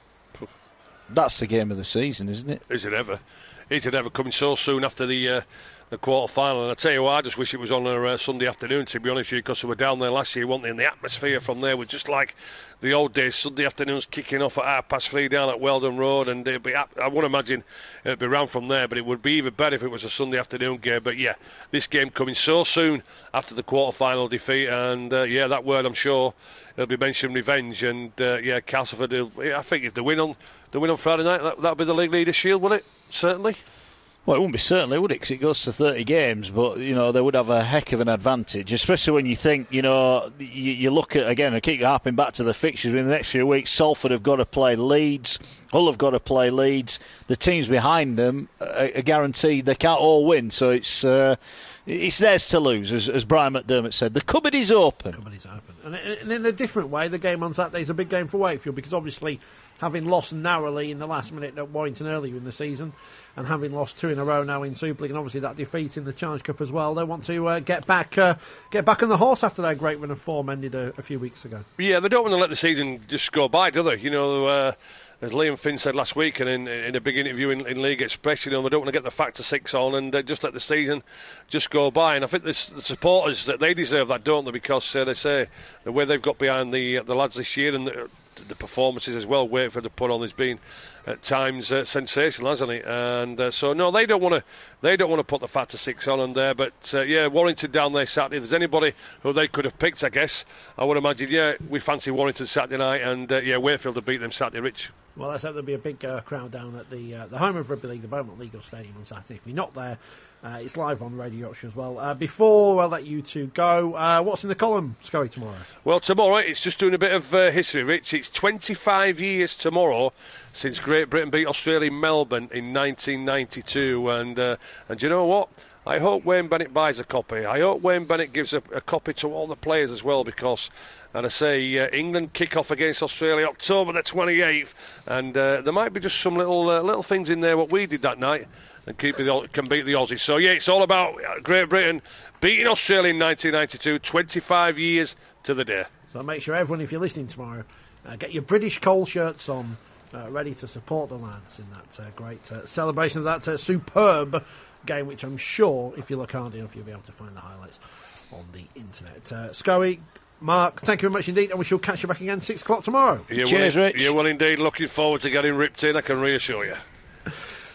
Speaker 6: That's the game of the season, isn't it?
Speaker 5: Is it ever? Is it ever coming so soon after the uh, the quarter final? And I tell you what, I just wish it was on a uh, Sunday afternoon, to be honest with you, because we were down there last year, weren't they? And the atmosphere from there was just like the old days. Sunday afternoons kicking off at half past three down at Weldon Road, and it'd be, I wouldn't imagine it'd be round from there, but it would be even better if it was a Sunday afternoon game. But yeah, this game coming so soon after the quarter final defeat, and uh, yeah, that word I'm sure it'll be mentioned, revenge. And uh, yeah, Castleford, I think if they win on the win on Friday night, that that'll be the league leader shield, will it? Certainly.
Speaker 6: Well, it wouldn't be certainly, would it? Because it goes to thirty games, but, you know, they would have a heck of an advantage, especially when you think, you know, you, you look at, again, I keep harping back to the fixtures, in the next few weeks, Salford have got to play Leeds, Hull have got to play Leeds, the teams behind them are, are guaranteed they can't all win, so it's uh, it's theirs to lose, as, as Brian McDermott said. The cupboard is open.
Speaker 2: The cupboard is open. And, and in a different way, the game on Saturday is a big game for Wakefield, because obviously, having lost narrowly in the last minute at Warrington earlier in the season, and having lost two in a row now in Super League, and obviously that defeat in the Challenge Cup as well, they want to uh, get back uh, get back on the horse after their great run of form ended a, a few weeks ago.
Speaker 5: Yeah, they don't want to let the season just go by, do they? You know, uh, as Liam Finn said last week, and in, in a big interview in, in League Express, you know, they don't want to get the factor six on and uh, just let the season just go by. And I think this, the supporters, that they deserve that, don't they? Because uh, they say the way they've got behind the uh, the lads this year, and the, the performances as well, Wakefield to put on, has been at times uh, sensational, hasn't it? And uh, so no, they don't want to they don't want to put the factor six on and there. But uh, yeah, Warrington down there Saturday. If there's anybody who they could have picked, I guess I would imagine. Yeah, we fancy Warrington Saturday night, and uh, yeah, Wakefield to beat them Saturday, Rich.
Speaker 2: Well, let's hope there'll be a big uh, crowd down at the uh, the home of rugby league, the Beaumont Legal Stadium on Saturday. If you're not there, uh, it's live on Radio Yorkshire as well. Uh, before I let you two go, uh, what's in the column, Scully, tomorrow?
Speaker 5: Well, tomorrow it's just doing a bit of uh, history, Rich. It's twenty-five years tomorrow since Great Britain beat Australia in Melbourne in nineteen ninety-two, and uh, and do you know what? I hope Wayne Bennett buys a copy. I hope Wayne Bennett gives a, a copy to all the players as well, because, and I say, uh, England kick off against Australia October the twenty-eighth, and uh, there might be just some little uh, little things in there what we did that night and keep the, can beat the Aussies. So yeah, it's all about Great Britain beating Australia in nineteen ninety-two, twenty-five years to the day.
Speaker 2: So make sure everyone, if you're listening tomorrow, uh, get your British Coal shirts on, uh, ready to support the lads in that uh, great uh, celebration of that uh, superb game, which I'm sure, if you look hard enough, you'll be able to find the highlights on the internet. Uh, Scully, Mark, thank you very much indeed, and we shall catch you back again six o'clock tomorrow.
Speaker 5: Yeah,
Speaker 6: Cheers,
Speaker 5: well,
Speaker 6: Rich.
Speaker 5: Yeah, well indeed. Looking forward to getting ripped in, I can reassure you.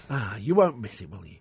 Speaker 2: Ah, you won't miss it, will you?